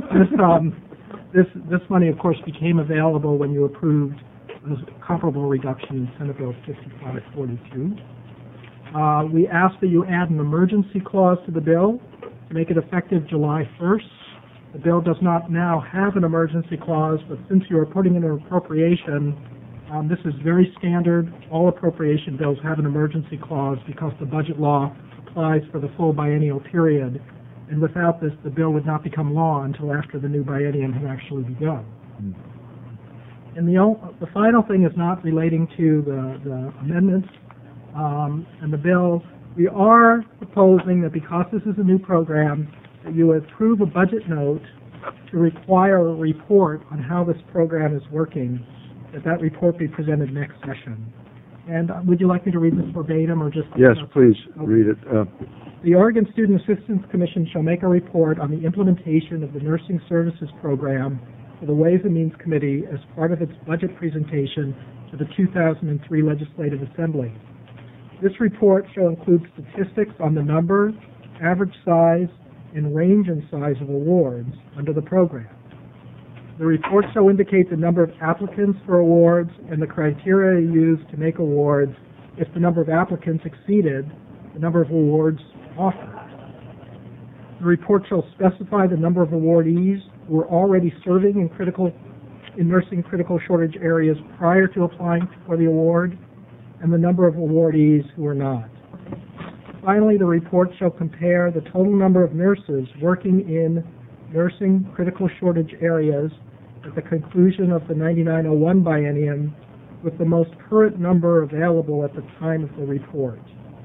This money, of course, became available when you approved a comparable reduction in Senate Bill 5542. We ask that you add an emergency clause to the bill to make it effective July 1st. The bill does not now have an emergency clause, but since you are putting in an appropriation, this is very standard. All appropriation bills have an emergency clause because the budget law applies for the full biennial period. And without this, the bill would not become law until after the new biennium had actually begun. And the final thing is not relating to the amendments and the bill. We are proposing that because this is a new program, that you approve a budget note to require a report on how this program is working, that report be presented next session. And would you like me to read this verbatim or just... Yes, please, read it. The Oregon Student Assistance Commission shall make a report on the implementation of the Nursing Services Program for the Ways and Means Committee as part of its budget presentation to the 2003 Legislative Assembly. This report shall include statistics on the number, average size, and range in size of awards under the program. The report shall indicate the number of applicants for awards and the criteria used to make awards if the number of applicants exceeded the number of awards offered. The report shall specify the number of awardees who are already serving in nursing critical shortage areas prior to applying for the award, and the number of awardees who are not. Finally, the report shall compare the total number of nurses working in nursing critical shortage areas at the conclusion of the 9901 biennium with the most current number available at the time of the report.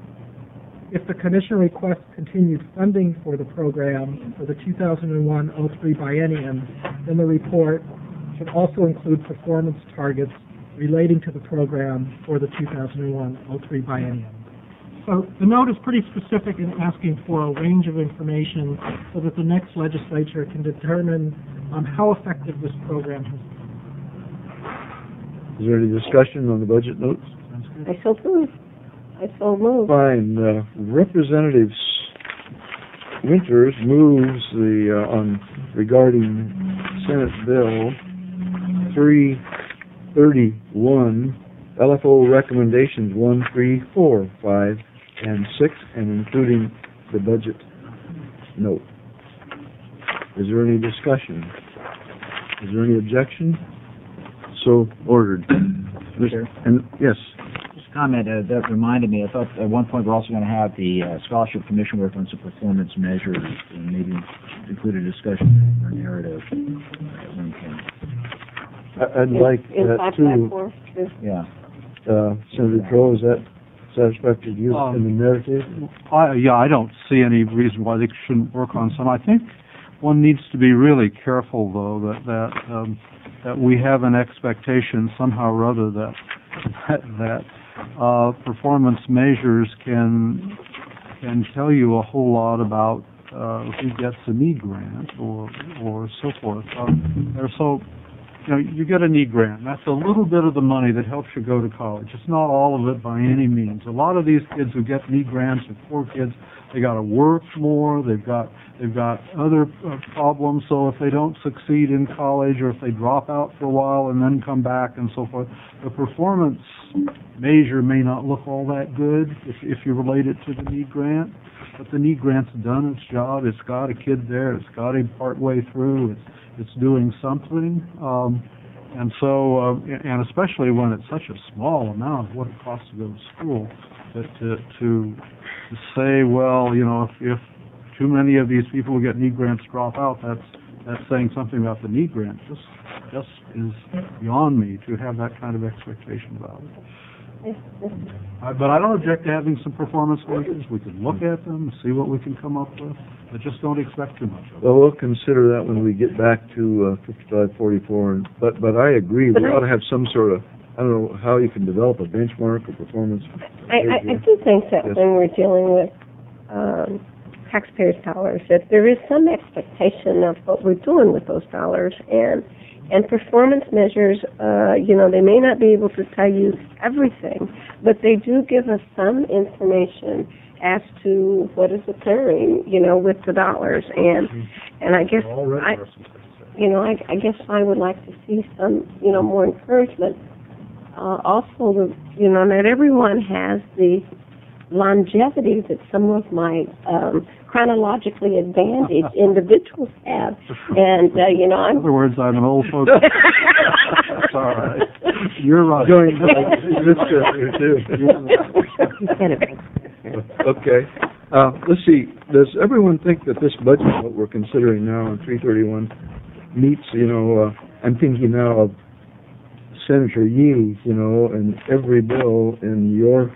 If the Commission requests continued funding for the program for the 2001-03 biennium, then the report should also include performance targets relating to the program for the 2001-03 biennium. So the note is pretty specific in asking for a range of information so that the next legislature can determine how effective this program has been. Is there any discussion on the budget notes? I so move. Fine. Representative Winters moves regarding Senate Bill 331, LFO recommendations 1, 3, 4, 5, and 6, and including the budget note. Is there any discussion? Is there any objection? So ordered. And yes. Just a comment that reminded me. I thought at one point we're also going to have the Scholarship Commission work on some performance measures and maybe include a discussion or narrative at one point. I'd like that too. Yeah. Senator Crowe, is that satisfactory to you in the narrative? I don't see any reason why they shouldn't work on some. I think one needs to be really careful, though, that we have an expectation somehow or other that performance measures can tell you a whole lot about who gets a NEED grant or so forth. You get a NEED grant. That's a little bit of the money that helps you go to college. It's not all of it by any means. A lot of these kids who get NEED grants are poor kids. They got to work more. They've got other problems. So if they don't succeed in college, or if they drop out for a while and then come back and so forth, the performance measure may not look all that good if you relate it to the NEED grant. But the NEED grant's done its job. It's got a kid there. It's got him partway through. It's doing something, and so, and especially when it's such a small amount of what it costs to go to school, that to say, well, if too many of these people who get NEED grants drop out, that's saying something about the NEED grant. Just is beyond me to have that kind of expectation about it. But I don't object to having some performance measures. We can look at them, see what we can come up with, but just don't expect too much of it. Well, we'll consider that when we get back to 5544. But I agree, we ought to have some sort of, I don't know how you can develop a benchmark or performance. I do think that when we're dealing with taxpayers' dollars, that there is some expectation of what we're doing with those dollars, and performance measures, they may not be able to tell you everything, but they do give us some information as to what is occurring, with the dollars. And I guess I guess I would like to see some, more encouragement. Also, not everyone has the longevity that some of my chronologically advantaged individuals have. And, in other words, I'm an old folk. That's all right. You're right. Okay. Let's see. Does everyone think that this budget, what we're considering now on 331, meets, I'm thinking now of Senator Yee, and every bill in your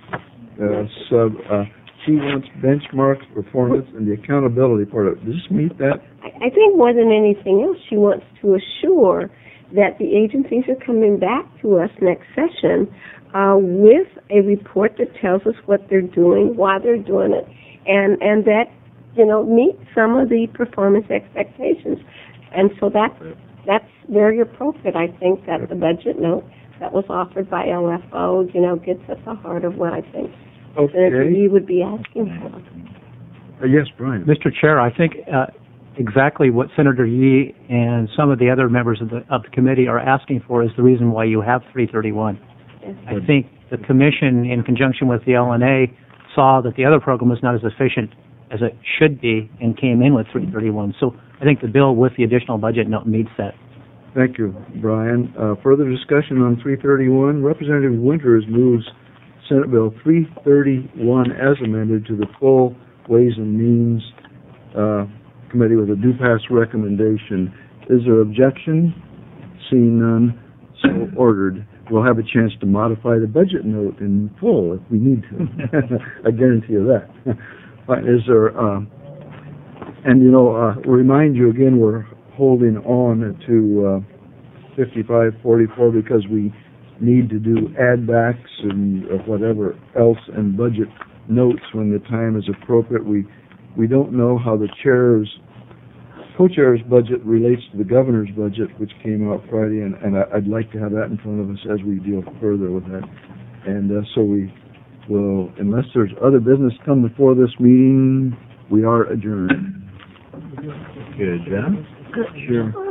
she wants benchmarks, performance, and the accountability part of it. Does this meet that? I think more than anything else, she wants to assure that the agencies are coming back to us next session with a report that tells us what they're doing, why they're doing it, and that, meet some of the performance expectations. And so that's very appropriate. I think that the budget note that was offered by LFO, gets at the heart of what I think Senator Yee would be asking for. Yes, Brian. Mr. Chair, I think exactly what Senator Yee and some of the other members of the committee are asking for is the reason why you have 331. Yes. I think the Commission, in conjunction with the LNA, saw that the other program was not as efficient as it should be and came in with 331. So I think the bill with the additional budget note meets that. Thank you, Brian. Further discussion on 331. Representative Winters moves Senate Bill 331 as amended to the full Ways and Means Committee with a due pass recommendation. Is there objection? Seeing none, so ordered. we'll have a chance to modify the budget note in full if we need to. I guarantee you that. Is there, remind you again, we're holding on to 5544 because we need to do add-backs and whatever else and budget notes when the time is appropriate. We don't know how the co-chair's budget relates to the governor's budget, which came out Friday, and I'd like to have that in front of us as we deal further with that. And so we will, unless there's other business come before this meeting, we are adjourned. Good, John? Good. Sure.